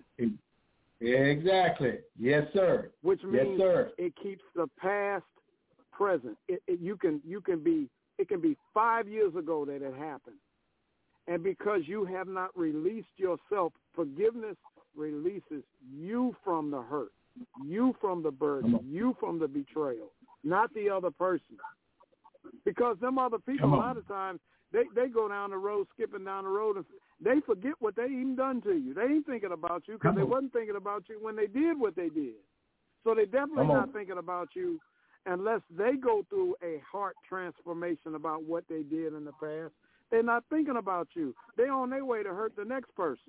Exactly. Yes, sir.
Which means
yes, sir.
It keeps the past present. It, it, you can you can be it can be five years ago that it happened, and because you have not released yourself, forgiveness releases you from the hurt, you from the burden, you from the betrayal, not the other person. Because them other people, a lot of times, they, they go down the road, skipping down the road, and they forget what they even done to you. They ain't thinking about you because they wasn't thinking about you when they did what they did. So they definitely not thinking about you unless they go through a heart transformation about what they did in the past. They're not thinking about you. They're on their way to hurt the next person.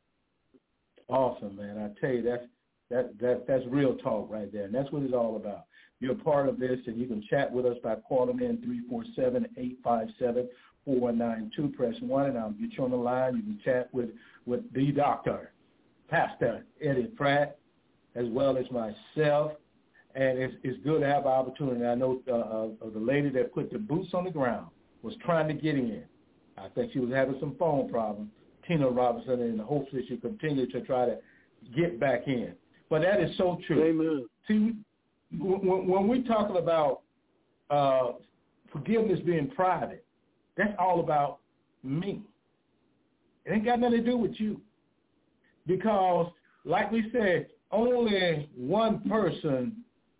Awesome, man. I tell you, that's that that that's real talk right there, and that's what it's all about. You're a part of this, and you can chat with us by calling in three four seven, eight five seven, four one nine two. Press one, and I'll get you on the line. You can chat with, with the doctor, Pastor Eddie Pratt, as well as myself, and it's it's good to have an opportunity. I know uh, uh, the lady that put the boots on the ground was trying to get in. I think she was having some phone problems. Tina Robinson, and hopefully she'll continue to try to get back in. But that is so true.
Amen.
See, when, when we're talking about uh, forgiveness being private, that's all about me. It ain't got nothing to do with you. Because, like we said, only one person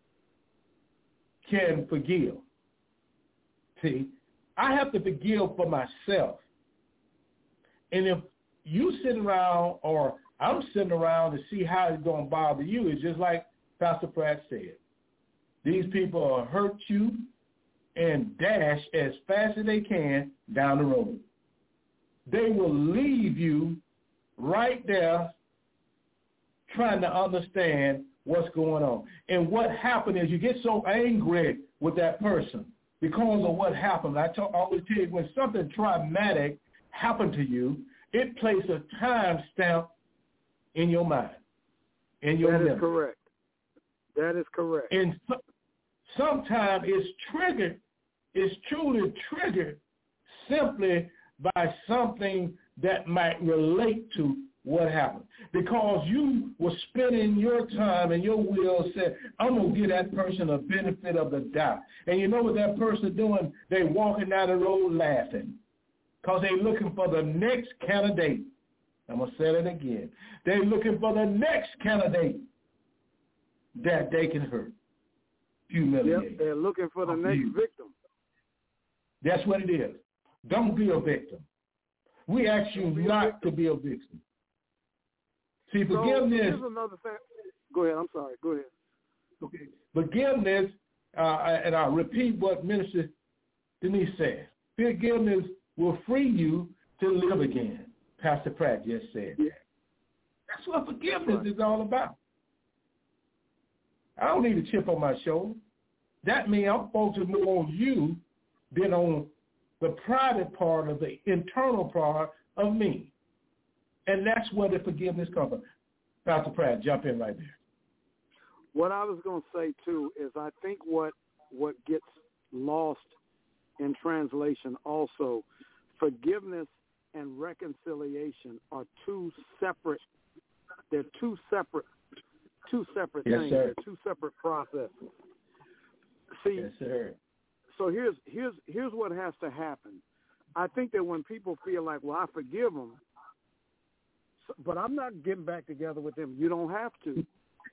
can forgive. See, I have to forgive for myself. And if you sit around, or I'm sitting around to see how it's going to bother you, it's just like Pastor Pratt said. These people will hurt you and dash as fast as they can down the road. They will leave you right there trying to understand what's going on. And what happened is you get so angry with that person because of what happened. I talk, always tell you, when something traumatic happened to you, it places a time stamp in your mind, in your memory.
That is correct. That is correct.
And so, sometimes it's triggered, it's truly triggered simply by something that might relate to what happened. Because you were spending your time and your will said, I'm going to give that person a benefit of the doubt. And you know what that person doing? They walking down the road laughing because they looking for the next candidate. I'm going to say it again. They're looking for the next candidate that they can hurt, humiliate.
Yep, they're looking for the next
you.
victim.
That's what it is. Don't be a victim. We ask you not to be a victim. See,
so,
forgiveness.
Here's another thing. Go ahead. I'm sorry. Go ahead.
Okay. Forgiveness, uh, and I'll repeat what Minister Denise said. Forgiveness will free you to live again. Pastor Pratt just said that. That's what forgiveness right. is all about. I don't need a chip on my shoulder. That means I'm focusing more on you than on the private part of the internal part of me. And that's where the forgiveness comes from. Pastor Pratt, jump in right there.
What I was going to say, too, is I think what what gets lost in translation also, forgiveness and reconciliation are two separate, they're two separate, two separate
yes,
things.
Sir.
They're two separate processes. See,
yes, sir.
so here's here's here's what has to happen. I think that when people feel like, well, I forgive them, but I'm not getting back together with them, you don't have to.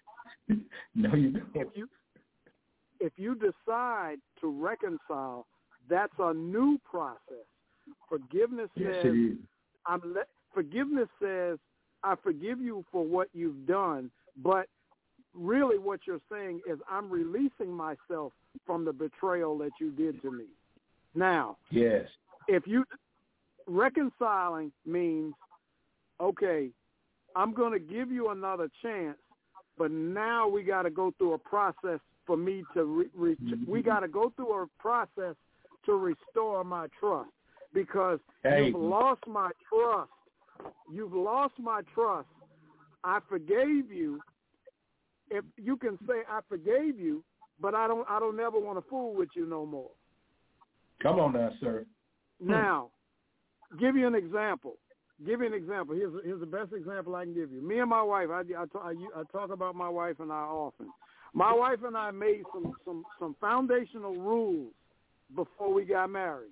No, you don't.
If you if you decide to reconcile, that's a new process. Forgiveness
yes,
says,
it is.
I'm le- forgiveness says, I forgive you for what you've done, but really what you're saying is I'm releasing myself from the betrayal that you did to me. Now,
yes.
if you reconciling means, okay, I'm going to give you another chance, but now we got to go through a process for me to re- re-
mm-hmm.
we got to go through a process to restore my trust, because
hey.
you've lost my trust. You've lost my trust. I forgave you. If you can say I forgave you, but I don't I don't never want to fool with you no more.
Come on now, sir.
Now, give you an example. Give you an example. Here's here's the best example I can give you. Me and my wife, I, I, talk, I, I talk about my wife and I often. My wife and I made some, some, some foundational rules before we got married.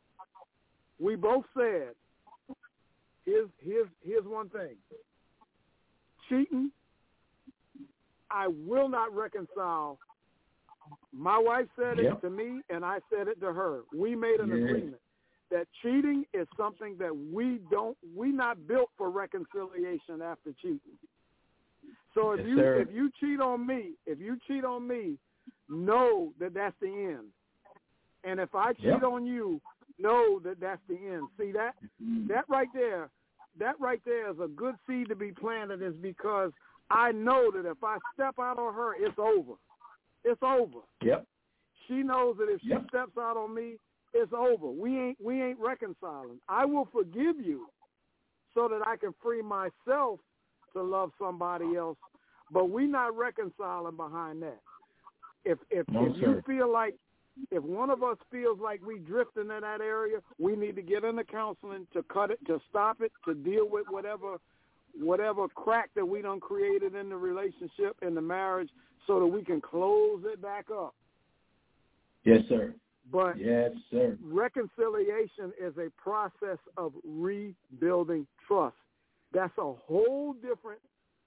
We both said, here's, here's, here's one thing. Cheating, I will not reconcile. My wife said
yep.
it to me, and I said it to her. We made an
yes.
agreement that cheating is something that we don't, we not built for reconciliation after cheating. So if
yes,
you
sir.
if you cheat on me, if you cheat on me, know that that's the end. And if I cheat
yep.
on you, know that that's the end. See that that right there, that right there is a good seed to be planted, is because I know that if I step out on her, it's over. It's over.
Yep.
She knows that if she
yep.
steps out on me, it's over. We ain't we ain't reconciling. I will forgive you so that I can free myself to love somebody else, but we not reconciling behind that. If if,
no,
if you feel like, if one of us feels like we drifting in that area, we need to get into counseling to cut it, to stop it, to deal with whatever whatever crack that we done created in the relationship, in the marriage, so that we can close it back up.
Yes, sir.
But
yes, sir.
Reconciliation is a process of rebuilding trust. That's a whole different.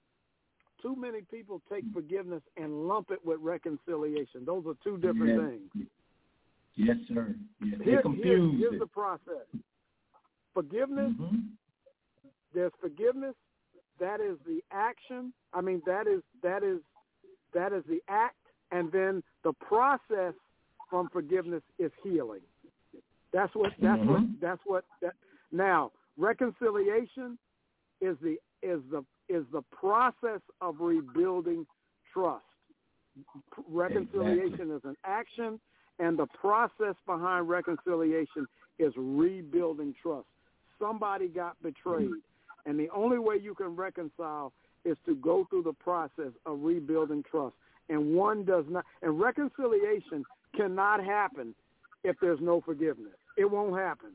Too many people take forgiveness and lump it with reconciliation. Those are two different
yes.
things.
Yes, sir. Yes. They
Here,
confuse
here's, here's
it.
the process. Forgiveness,
mm-hmm.
there's forgiveness. That is the action. I mean, that is that is that is the act, and then the process from forgiveness is healing. That's what. That's
mm-hmm.
what. That's what. That, now, reconciliation is the is the is the process of rebuilding trust. Reconciliation
exactly.
is an action, and the process behind reconciliation is rebuilding trust. Somebody got betrayed, and the only way you can reconcile is to go through the process of rebuilding trust. And one does not, and reconciliation cannot happen if there's no forgiveness. It won't happen.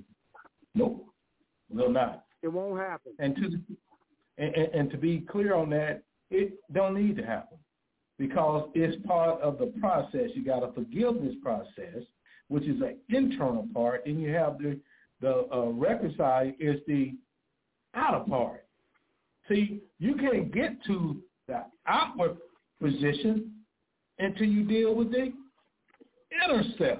Nope, will not.
It won't happen.
And to and, and to be clear on that, it don't need to happen, because it's part of the process. You got a forgiveness process, which is an internal part, and you have the the uh, reconcile is the outer part. See, you can't get to the outward position until you deal with the inner self.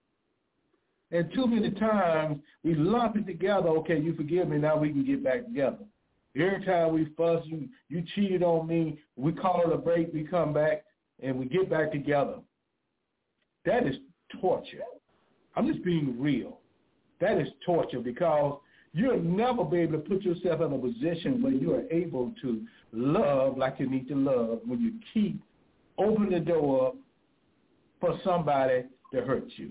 And too many times we lump it together. Okay, you forgive me, now we can get back together. Every time we fuss, you, you cheated on me, we call it a break, we come back, and we get back together. That is torture. I'm just being real. That is torture, because you'll never be able to put yourself in a position where you are able to love like you need to love when you keep open the door up for somebody to hurt you.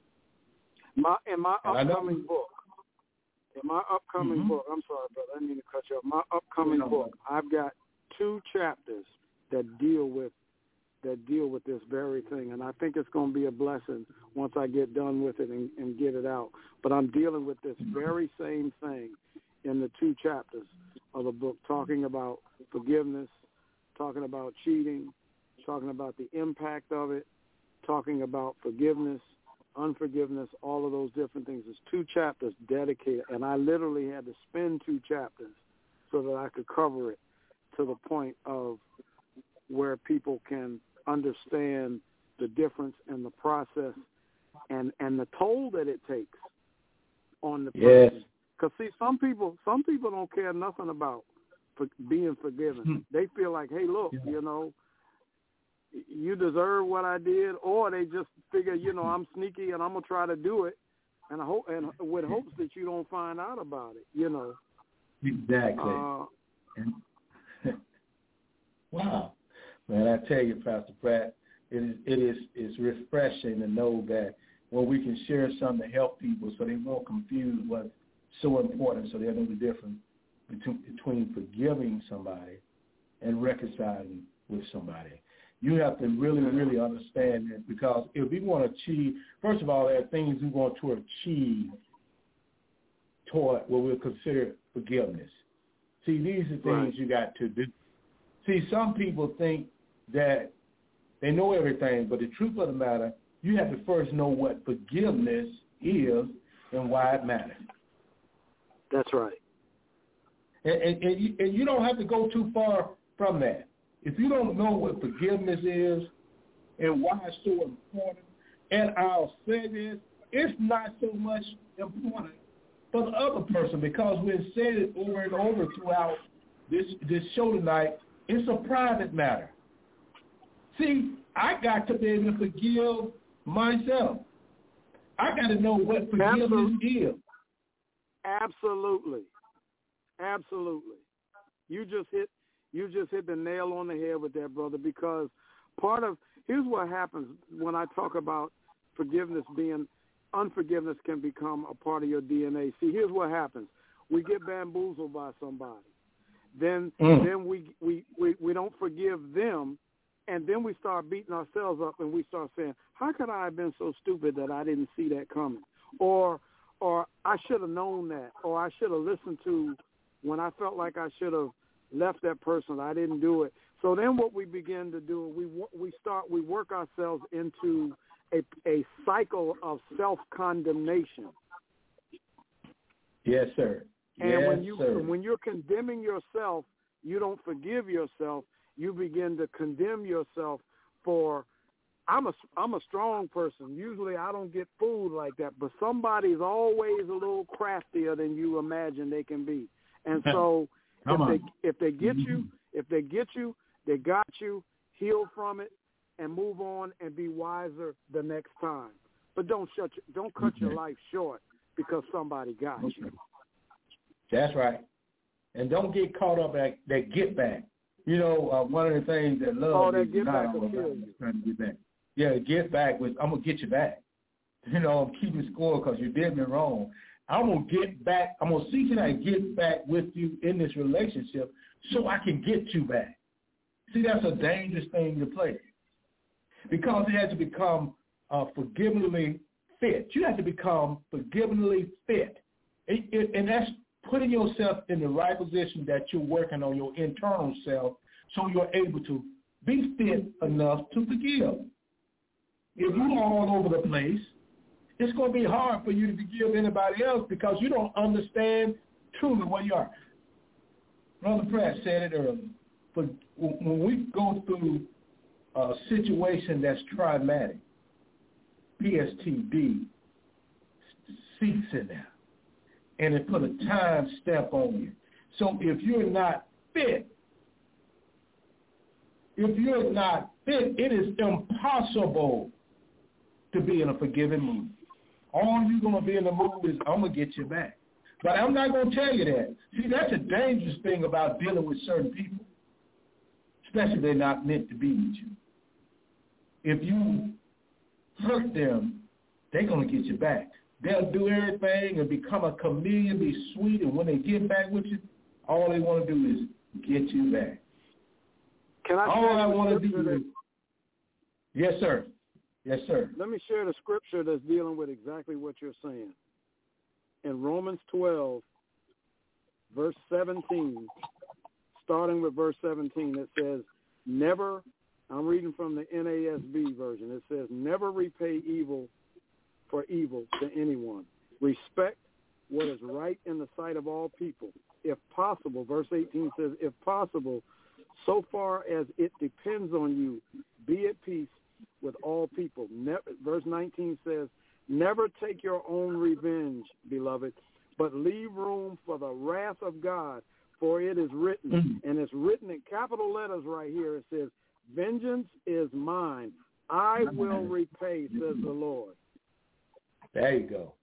My in my upcoming book, in my upcoming
mm-hmm.
book, I'm sorry, brother, I didn't mean to cut you off. My upcoming
no,
book, no. I've got two chapters that deal with that deal with this very thing, and I think it's going to be a blessing once I get done with it and, and get it out. But I'm dealing with this very same thing in the two chapters of the book, talking about forgiveness, talking about cheating, talking about the impact of it, talking about forgiveness, unforgiveness, all of those different things. There's two chapters dedicated, and I literally had to spend two chapters so that I could cover it to the point of where people can understand the difference in the process and, and the toll that it takes on the person.
Yes.
Because, see, some people some people don't care nothing about for being forgiven. Hmm. They feel like, hey, look, yeah. you know, you deserve what I did, or they just figure, you know, I'm sneaky and I'm going to try to do it, and I hope, and with hopes that you don't find out about it, you know.
Exactly. Uh, wow. Man, I tell you, Pastor Pratt, it is it is it's refreshing to know that when we can share something to help people so they won't confuse what's so important, so they know the difference between, between forgiving somebody and reconciling with somebody. You have to really, really understand that, because if we want to achieve, first of all, there are things we want to achieve toward what we'll consider forgiveness. See, these are things right. you got to do. See, some people think that they know everything, but the truth of the matter, you have to first know what forgiveness is and why it matters.
That's right.
And, and, and, you, and you don't have to go too far from that. If you don't know what forgiveness is and why it's so important, and I'll say this, it's not so much important for the other person, because we've said it over and over throughout this this show tonight, it's a private matter. See, I got to be able to forgive myself. I got to know what forgiveness Absolutely. is.
Absolutely. Absolutely. You just hit you just hit the nail on the head with that, brother, because part of, here's what happens when I talk about forgiveness being, unforgiveness can become a part of your D N A. See, here's what happens. We get bamboozled by somebody. Then mm. then we, we, we, we don't forgive them, and then we start beating ourselves up, and we start saying, how could I have been so stupid that I didn't see that coming? Or or I should have known that, or I should have listened to when I felt like I should have left that person. I didn't do it. So then what we begin to do, we we start, we work ourselves into a, a cycle of self-condemnation.
Yes, sir.
And
yes,
when you
sir.
when you're condemning yourself, you don't forgive yourself. You begin to condemn yourself for, I'm a, I'm a strong person. Usually I don't get fooled like that, but somebody's always a little craftier than you imagine they can be. And so if
on.
they if they get you, if they get you, they got you, heal from it and move on and be wiser the next time. But don't shut your, don't cut okay. your life short because somebody got okay. you.
That's right. And don't get caught up at that get back. You know, uh, one of the things that love
oh, that
is
get
not
back
all
will
about
kill you.
trying to get back. Yeah, get back with, I'm going to get you back. You know, I'm keeping score because you did me wrong. I'm going to get back. I'm going to see can I get back with you in this relationship so I can get you back. See, that's a dangerous thing to play because it has to become uh, forgivingly fit. You have to become forgivingly fit. It, it, and that's putting yourself in the right position that you're working on your internal self so you're able to be fit enough to forgive. If you're all over the place, it's going to be hard for you to forgive anybody else because you don't understand truly where you are. Brother Pratt said it earlier. But when we go through a situation that's traumatic, P S T D seeks in there, and it put a time step on you. So if you're not fit, if you're not fit, it is impossible to be in a forgiving mood. All you're going to be in the mood is, I'm going to get you back. But I'm not going to tell you that. See, that's a dangerous thing about dealing with certain people, especially if they're not meant to be with you. if you hurt them, they're going to get you back. They'll do everything and become a chameleon, be sweet, and when they get back with you, all they want to do is get you back.
Can I
all I want to do
that,
is, yes, sir. Yes, sir.
Let me share the scripture that's dealing with exactly what you're saying. In Romans twelve, verse seventeen, starting with verse seventeen, it says, never, I'm reading from the N A S B version, it says, never repay evil for evil to anyone. Respect what is right in the sight of all people. If possible, verse eighteen says, if possible, so far as it depends on you, be at peace with all people. Ne- verse nineteen says, never take your own revenge, beloved, but leave room for the wrath of God, for it is written, mm-hmm. and it's written in capital letters right here. It says, vengeance is mine. I will repay, says the Lord.
There you go.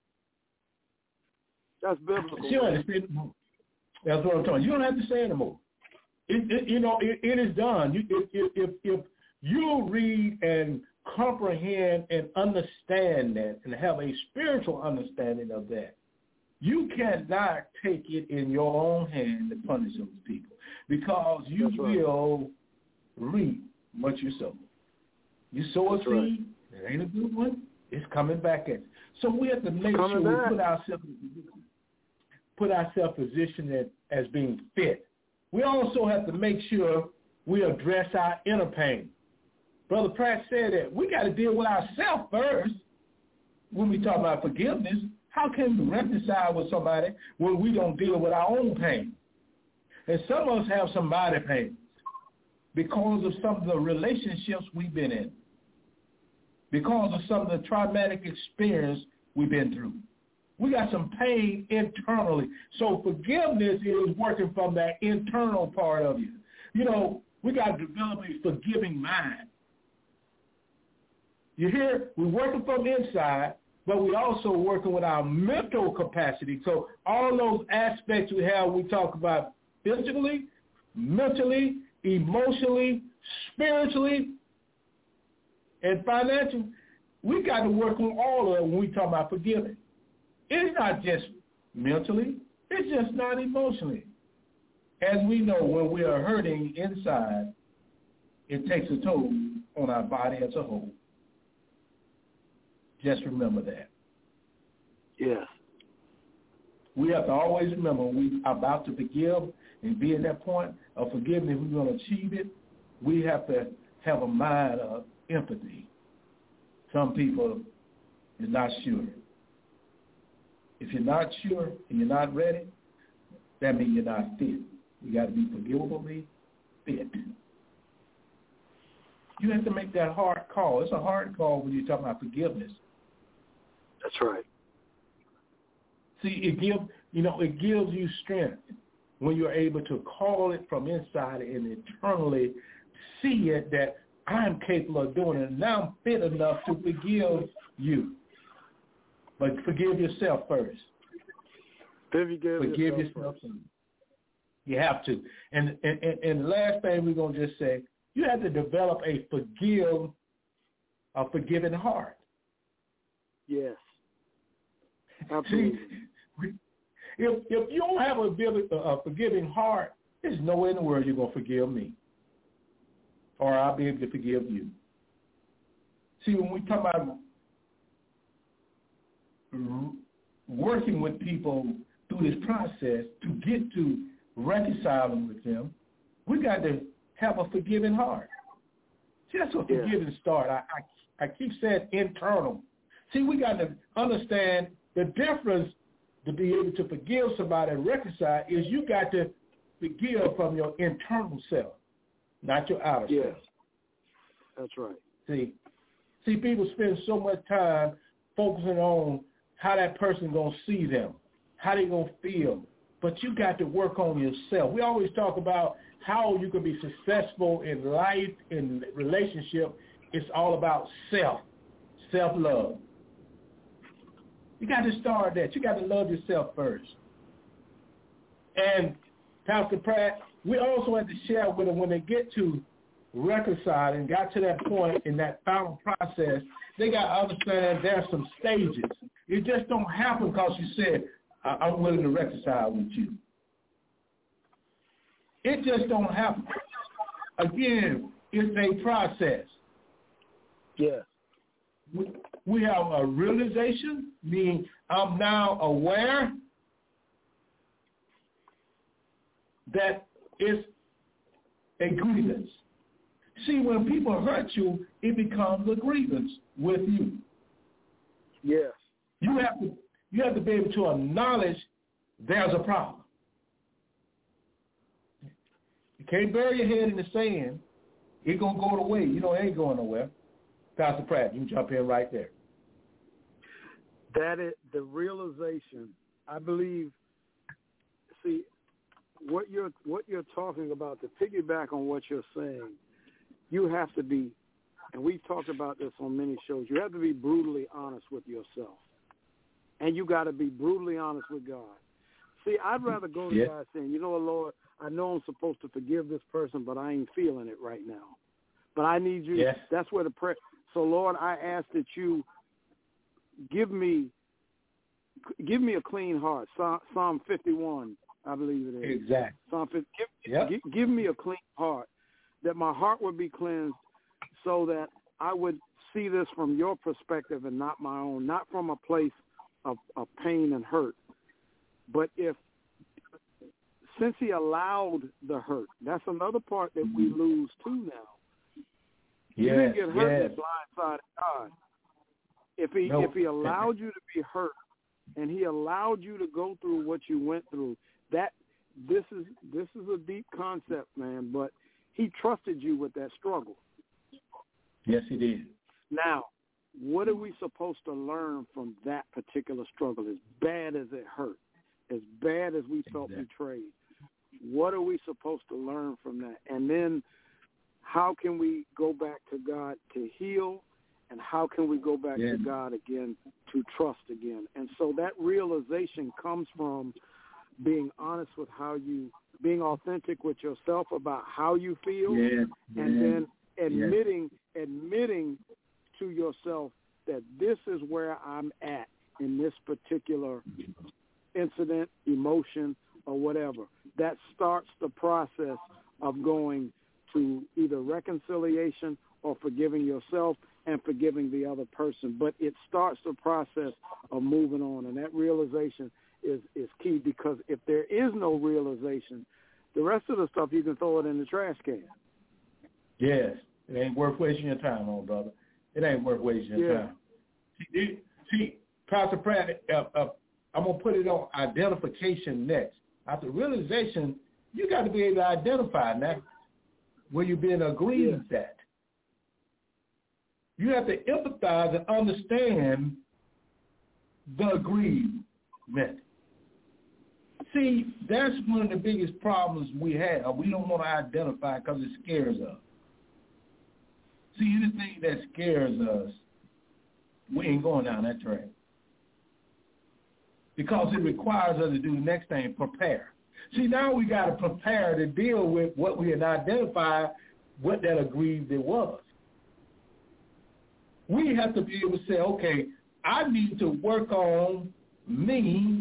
That's biblical.
You understand? That's what I'm talking. You don't have to say anymore. It, it, you know, it, it is done. You, if, if, if you read and comprehend and understand that and have a spiritual understanding of that, you cannot take it in your own hand to punish those people, because you
That's right.
will reap what you sow. You sow a
That's
seed,
right.
it ain't a good one, it's coming back at you. So we have to make
coming
sure
back.
we put ourselves put ourselves positioned as, as being fit. We also have to make sure we address our inner pain. Brother Pratt said that we got to deal with ourselves first when we talk about forgiveness. How can we reconcile with somebody when we don't deal with our own pain? And some of us have some body pains because of some of the relationships we've been in, because of some of the traumatic experience we've been through. We got some pain internally. So forgiveness is working from that internal part of you. You know, we got to develop a forgiving mind. You hear? We're working from inside, but we're also working with our mental capacity. So all those aspects we have, we talk about physically, mentally, emotionally, spiritually, and financially. We got to work on all of it when we talk about forgiving. It's not just mentally. It's just not emotionally. As we know, when we are hurting inside, it takes a toll on our body as a whole. Just remember that.
Yes.
We have to always remember when we are about to forgive and be at that point of forgiveness, if we're going to achieve it, we have to have a mind of empathy. Some people are not sure. If you're not sure and you're not ready, that means you're not fit. You got to be forgivably fit. You have to make that hard call. It's a hard call when you're talking about forgiveness.
That's right.
See, it gives you know it gives you strength when you're able to call it from inside and internally see it that I'm capable of doing it, and now I'm fit enough to forgive you. But forgive yourself first.
Forgive,
forgive
yourself,
yourself first. You have to. And, and, and the last thing we're going to just say, you have to develop a forgive, a forgiving heart.
Yes. Absolutely.
See, if, if you don't have a, a forgiving heart, there's no way in the world you're going to forgive me. Or I'll be able to forgive you. See, when we talk about working with people through this process to get to reconciling with them, we got to have a forgiving heart. See, that's what
yeah.
forgiving start. I, I I keep saying internal. See, we got to understand the difference to be able to forgive somebody and reconcile is you got to forgive from your internal self, not your outer
yes.
self.
That's right.
See, see, people spend so much time focusing on how that person going to see them, how they going to feel. But you got to work on yourself. We always talk about how you can be successful in life, in relationship. It's all about self, self-love. You got to start that. You got to love yourself first. And Pastor Pratt, we also have to share with them when they get to reconciled and got to that point in that final process, they got to understand there's some stages. It just don't happen because you said, I'm willing to reconcile with you. It just don't happen. Again, it's a process.
Yeah.
We, we have a realization, meaning I'm now aware that it's a grievance. See, when people hurt you, it becomes a grievance with you.
Yes.
You have to you have to be able to acknowledge there's a problem. You can't bury your head in the sand. It's going to go away. You know, it ain't going nowhere. Pastor Pratt, you can jump in right there.
That is the realization, I believe, see, what you're what you're talking about, to piggyback on what you're saying, you have to be, and we've talked about this on many shows, you have to be brutally honest with yourself. And you got to be brutally honest with God. See, I'd rather go to
yeah.
God saying, you know what, Lord, I know I'm supposed to forgive this person, but I ain't feeling it right now. But I need you.
Yes.
That's where the prayer. So, Lord, I ask that you give me give me a clean heart. Psalm fifty-one, I believe it is.
Exactly.
Psalm fifty, give,
yep.
give, give me a clean heart, that my heart would be cleansed, so that I would see this from your perspective and not my own, not from a place of, of pain and hurt. But if, since he allowed the hurt, that's another part that we lose too now.
Yes,
you didn't get hurt
yes.
in blindsided God. If he
nope.
if he allowed you to be hurt, and he allowed you to go through what you went through, that this is this is a deep concept, man. But he trusted you with that struggle.
Yes, he did.
Now, what are we supposed to learn from that particular struggle? As bad as it hurt, as bad as we felt
exactly.
betrayed, what are we supposed to learn from that? And then how can we go back to God to heal, and how can we go back
yeah.
to God again to trust again? And so that realization comes from being honest with how you, being authentic with yourself about how you feel,
yeah.
and
yeah.
then admitting yeah. admitting to yourself that this is where I'm at in this particular incident, emotion, or whatever. That starts the process of going to either reconciliation or forgiving yourself and forgiving the other person. But it starts the process of moving on, and that realization is, is key, because if there is no realization, the rest of the stuff, you can throw it in the trash can.
Yes. It ain't worth wasting your time on, brother. It ain't worth wasting your
yeah.
time. See, see, Pastor Pratt, uh, uh, I'm going to put it on identification next. After realization, you got to be able to identify now where you're being aggrieved
yeah.
at. You have to empathize and understand the aggrievement. See, that's one of the biggest problems we have. We don't want to identify because it scares us. See, anything that scares us, we ain't going down that track. Because it requires us to do the next thing, prepare. See, now we got to prepare to deal with what we had identified, what that aggrieved it was. We have to be able to say, okay, I need to work on me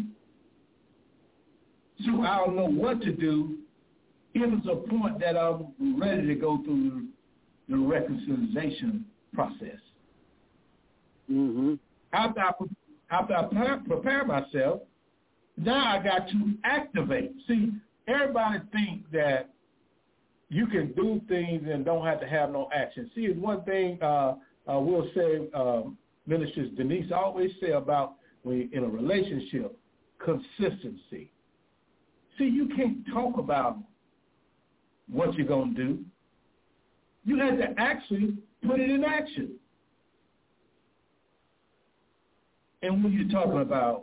so I'll know what to do if it's a point that I'm ready to go through the reconciliation process.
Mm-hmm.
After I, after I prepare myself, now I got to activate. See, everybody thinks that you can do things and don't have to have no action. See, it's one thing uh, uh, we'll say, um, Minister Denise always say about when you're in a relationship, consistency. See, you can't talk about what you're going to do. You have to actually put it in action. And when you're talking about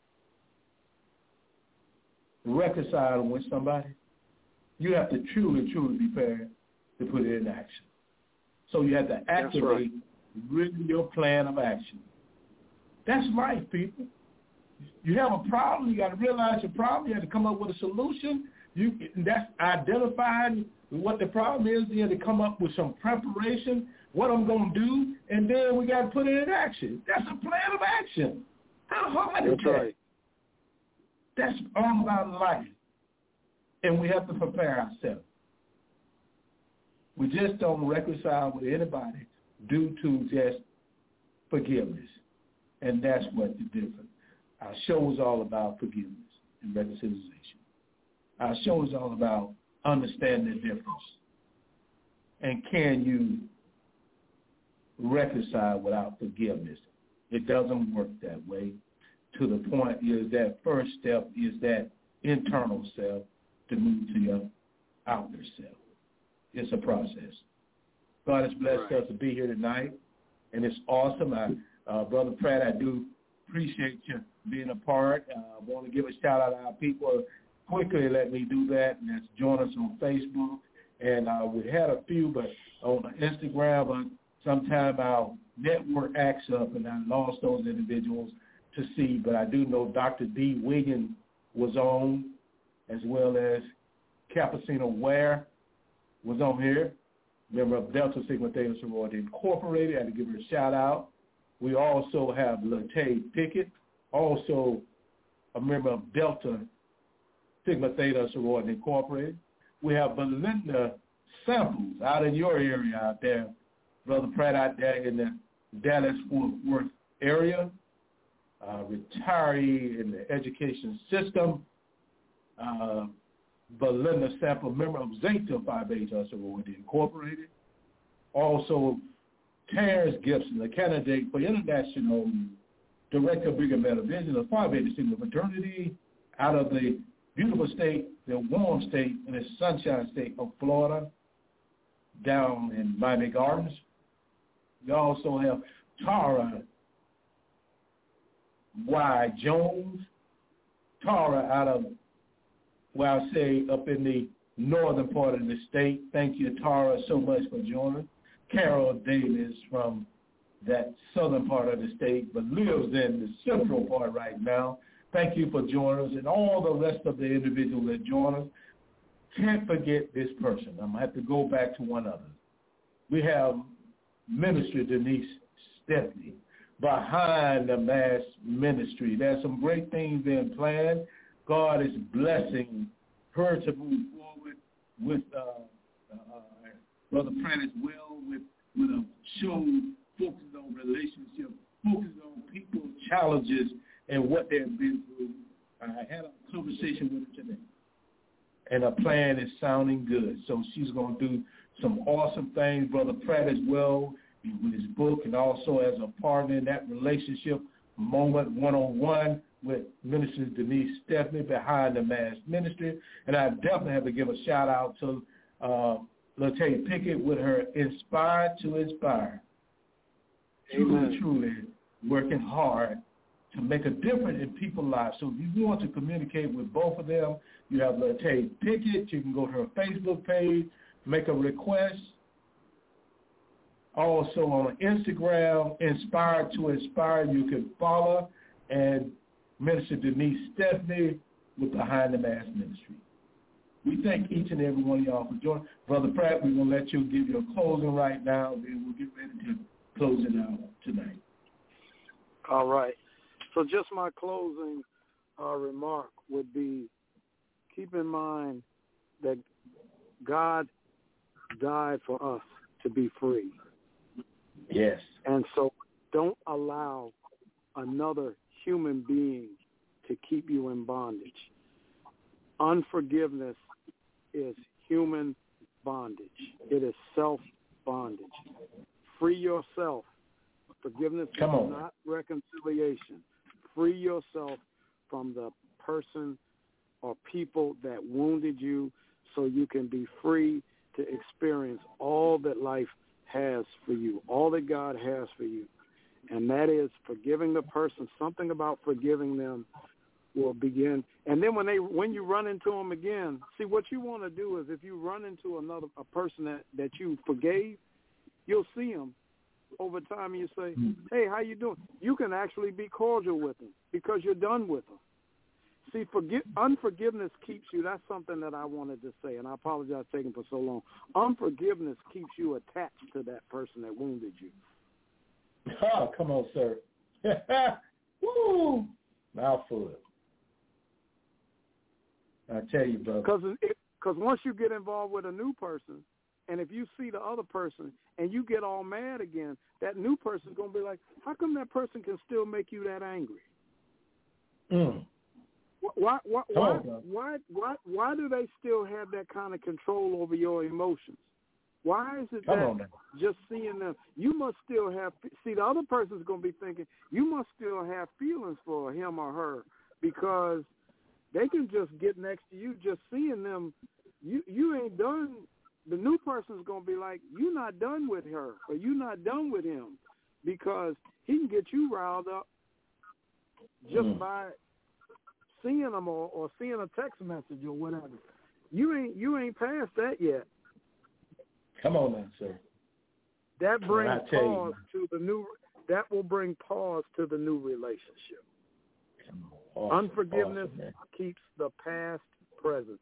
reconciling with somebody, you have to truly, truly be prepared to put it in action. So you have to activate right. really your plan of action. That's life, people. You have a problem, you got to realize your problem, you have to come up with a solution, You that's identifying what the problem is, then to come up with some preparation, what I'm going to do, and then we got to put it in action. That's a plan of action. How hard is
That's
that?
right.
That's all about life, and we have to prepare ourselves. We just don't reconcile with anybody due to just forgiveness, and that's what the difference. Our show is all about forgiveness and reconciliation. Our show is all about understanding the difference. And can you reconcile without forgiveness? It doesn't work that way. To the point is that first step is that internal self to move to your outer self. It's a process. God has blessed
right.
us to be here tonight, and it's awesome. I, uh, Brother Pratt, I do appreciate you being a part. Uh, I want to give a shout-out to our people. Quickly let me do that, and that's join us on Facebook. And uh, we had a few, but on Instagram, but sometime our network acts up, and I lost those individuals to see. But I do know Doctor D. Wiggins was on, as well as Capucino Ware was on here, member of Delta Sigma Theta Sorority Incorporated. I had to give her a shout-out. We also have Latay Pickett, also a member of Delta Sigma Theta Sorority Incorporated. We have Belinda Samples out in your area out there, Brother Pratt, out there in the Dallas-Fort Worth area, uh, retiree in the education system. Uh, Belinda Sample, member of Zeta Phi Beta Sorority Incorporated. Also, Terrence Gibson, a candidate for International Director of Brigham Young Division of Phi Beta Sigma Fraternity out of the beautiful state, the warm state, and the sunshine state of Florida, down in Miami Gardens. We also have Tara Y. Jones, Tara out of, well, I say up in the northern part of the state. Thank you, Tara, so much for joining. Carol Davis from that southern part of the state, but lives in the central part right now. Thank you for joining us, and all the rest of the individuals that join us. Can't forget this person. I'm going to have to go back to one other. We have Minister Denise Stephanie behind the mass ministry. There's some great things being planned. God is blessing her to move forward with uh, uh, Brother Pratt as well, with, with a show focused on relationships, focused on people's challenges and what they've been through. I had a conversation with her today, and her plan is sounding good. So she's going to do some awesome things. Brother Pratt as well, with his book, and also as a partner in that relationship moment, one-on-one with Minister Denise Stephanie behind the mass ministry. And I definitely have to give a shout-out to uh, Latay Pickett with her Inspired to Inspire. Truly, truly working hard to make a difference in people's lives. So if you want to communicate with both of them, you have Latay Pickett. You can go to her Facebook page, make a request. Also on Instagram, Inspired to Inspire, you can follow. And Minister Denise Stephanie with Behind the Mass Ministry. We thank each and every one of y'all for joining. Brother Pratt, we're going to let you give your closing right now, then we'll get ready to close it out tonight.
All right. So just my closing uh, remark would be, keep in mind that God died for us to be free.
Yes.
And so don't allow another human being to keep you in bondage. Unforgiveness is human bondage. It is self-bondage. Free yourself. Forgiveness is not reconciliation. Free yourself from the person or people that wounded you so you can be free to experience all that life has for you, all that God has for you. And that is forgiving the person. Something about forgiving them will begin. And then when they, when you run into them again, see, what you want to do is if you run into another a person that, that you forgave, you'll see them over time and you say, hey, how you doing? You can actually be cordial with them because you're done with them. See, forgive, unforgiveness keeps you. That's something that I wanted to say, and I apologize for taking for so long. Unforgiveness keeps you attached to that person that wounded you.
Oh, come on, sir. Woo! Mouthful. I tell you, brother.
Because once you get involved with a new person, and if you see the other person and you get all mad again, that new person's going to be like, how come that person can still make you that angry?
Mm.
Why, why, why, why, why, why do they still have that kind of control over your emotions? Why is it that just seeing them, you must still have, see, the other person's going to be thinking, you must still have feelings for him or her, because they can just get next to you, just seeing them, you, you ain't done. The new person's going to be like, you're not done with her, or you're not done with him, because he can get you riled up just mm. by seeing them or, or seeing a text message or whatever. You ain't you ain't past that yet.
Come on now, sir.
That brings pause to the new. That will bring pause to the new relationship. Awesome. Unforgiveness awesome, keeps the past present.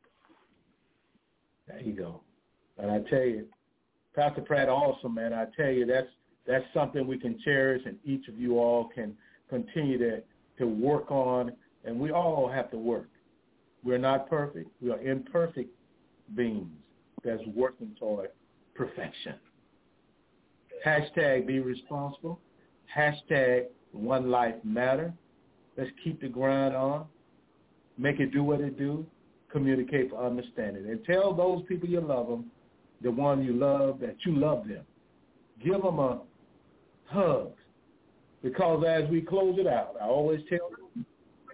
There you go. And I tell you, Pastor Pratt, awesome, man. I tell you, that's that's something we can cherish, and each of you all can continue to to work on. And we all have to work. We're not perfect. We are imperfect beings that's working toward perfection. Hashtag be responsible. Hashtag one life matter. Let's keep the grind on. Make it do what it do. Communicate for understanding. And tell those people you love them, the one you love, that you love them. Give them a hug. Because as we close it out, I always tell them,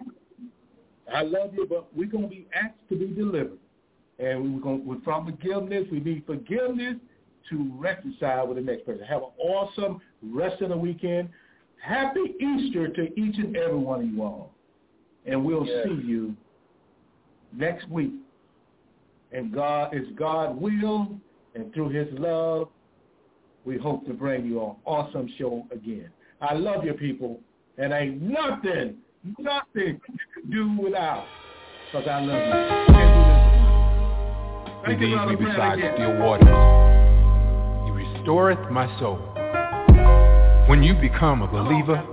I love you, but we're going to be asked to be delivered. And we're going to, from forgiveness, we need forgiveness to reconcile with the next person. Have an awesome rest of the weekend. Happy Easter to each and every one of you all. And we'll yes. see you next week. And God is God's will, and through his love, we hope to bring you an awesome show again. I love you, people, and ain't nothing, nothing you can do without, because I love you.
He leads me beside still waters. He restoreth my soul. When you become a believer,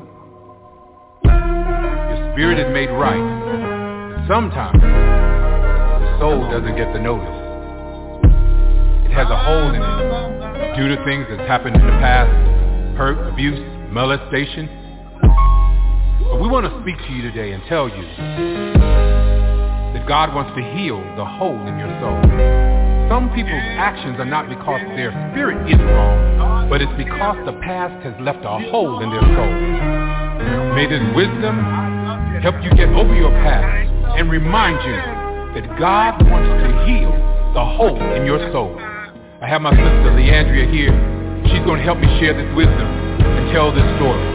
your spirit is made right. But sometimes the soul doesn't get the notice. It has a hole in it due to things that's happened in the past, hurt, abuse, molestation. But we want to speak to you today and tell you that God wants to heal the hole in your soul. Some people's actions are not because their spirit is wrong, but it's because the past has left a hole in their soul. May this wisdom help you get over your past and remind you that God wants to heal the hole in your soul. I have my sister Leandria here. She's going to help me share this wisdom and tell this story.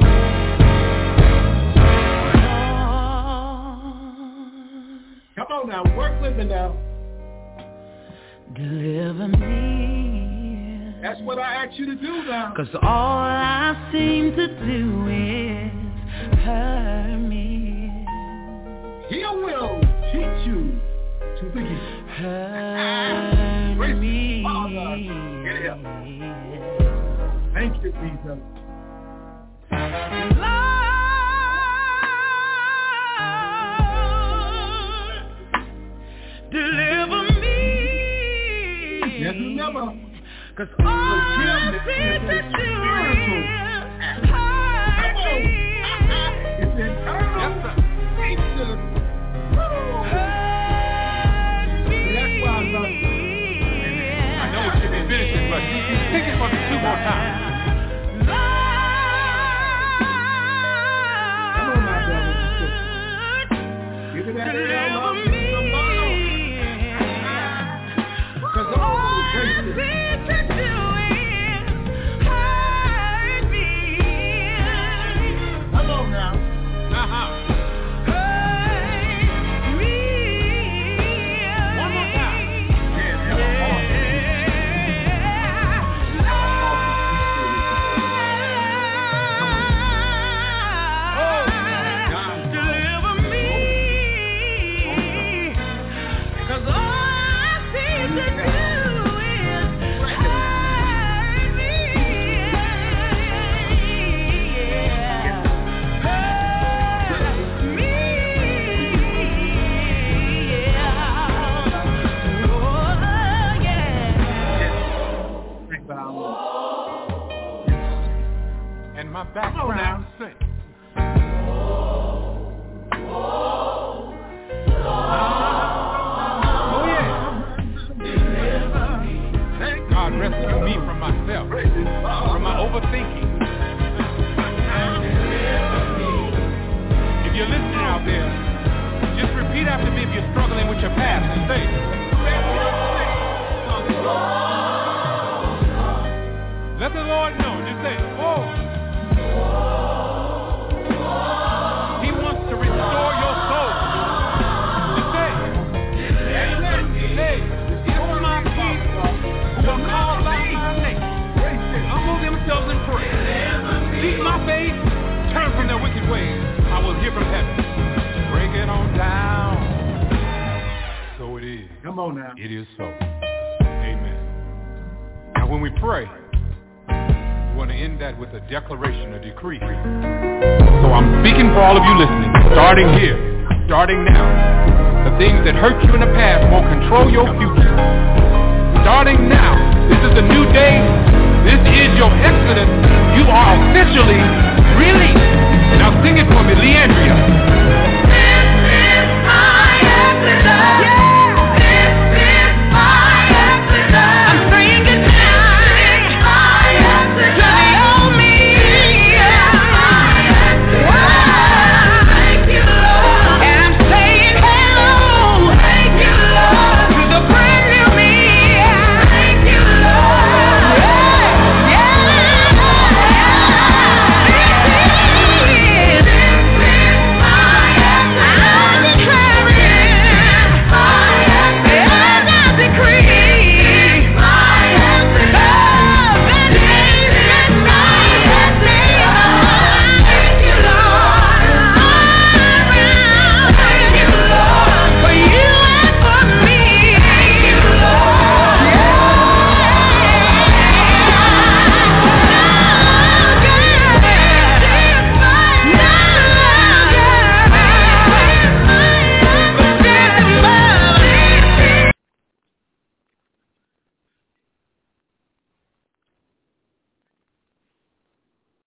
Come on now, work with me now.
Deliver me.
That's what I asked you to do now.
'Cause all I seem to do is hurt me.
He will teach you to forgive.
Hurt
Praise
me.
Father. Get it up. Thank you, Jesus.
Deliver me.
Yes, remember.
'Cause all I seem to do is hurt me.
It's internal. Yes, sir.
Hurt me.
That's why I love you.
I know it should be finishing, but you can take it for me two more times.
Come on now, brother. Give it that love.
rescue me from myself, from my overthinking. If you're listening out there, just repeat after me if you're struggling with your past and say, let the Lord know. Just say, oh. He wants to restore your soul. Just say, amen. Hey, if my people who are called by my name humble themselves and pray, seek my face, turn from their wicked ways, I will hear from heaven. Break it on down. So it is.
Come on now.
It is so. Amen. Now when we pray, we want to end that with a declaration, a decree. So I'm speaking for all of you listening, starting here, starting now. The things that hurt you in the past won't control your future. Starting now, this is a new day. This is your exodus. You are officially released. Now sing it for me, Leandria.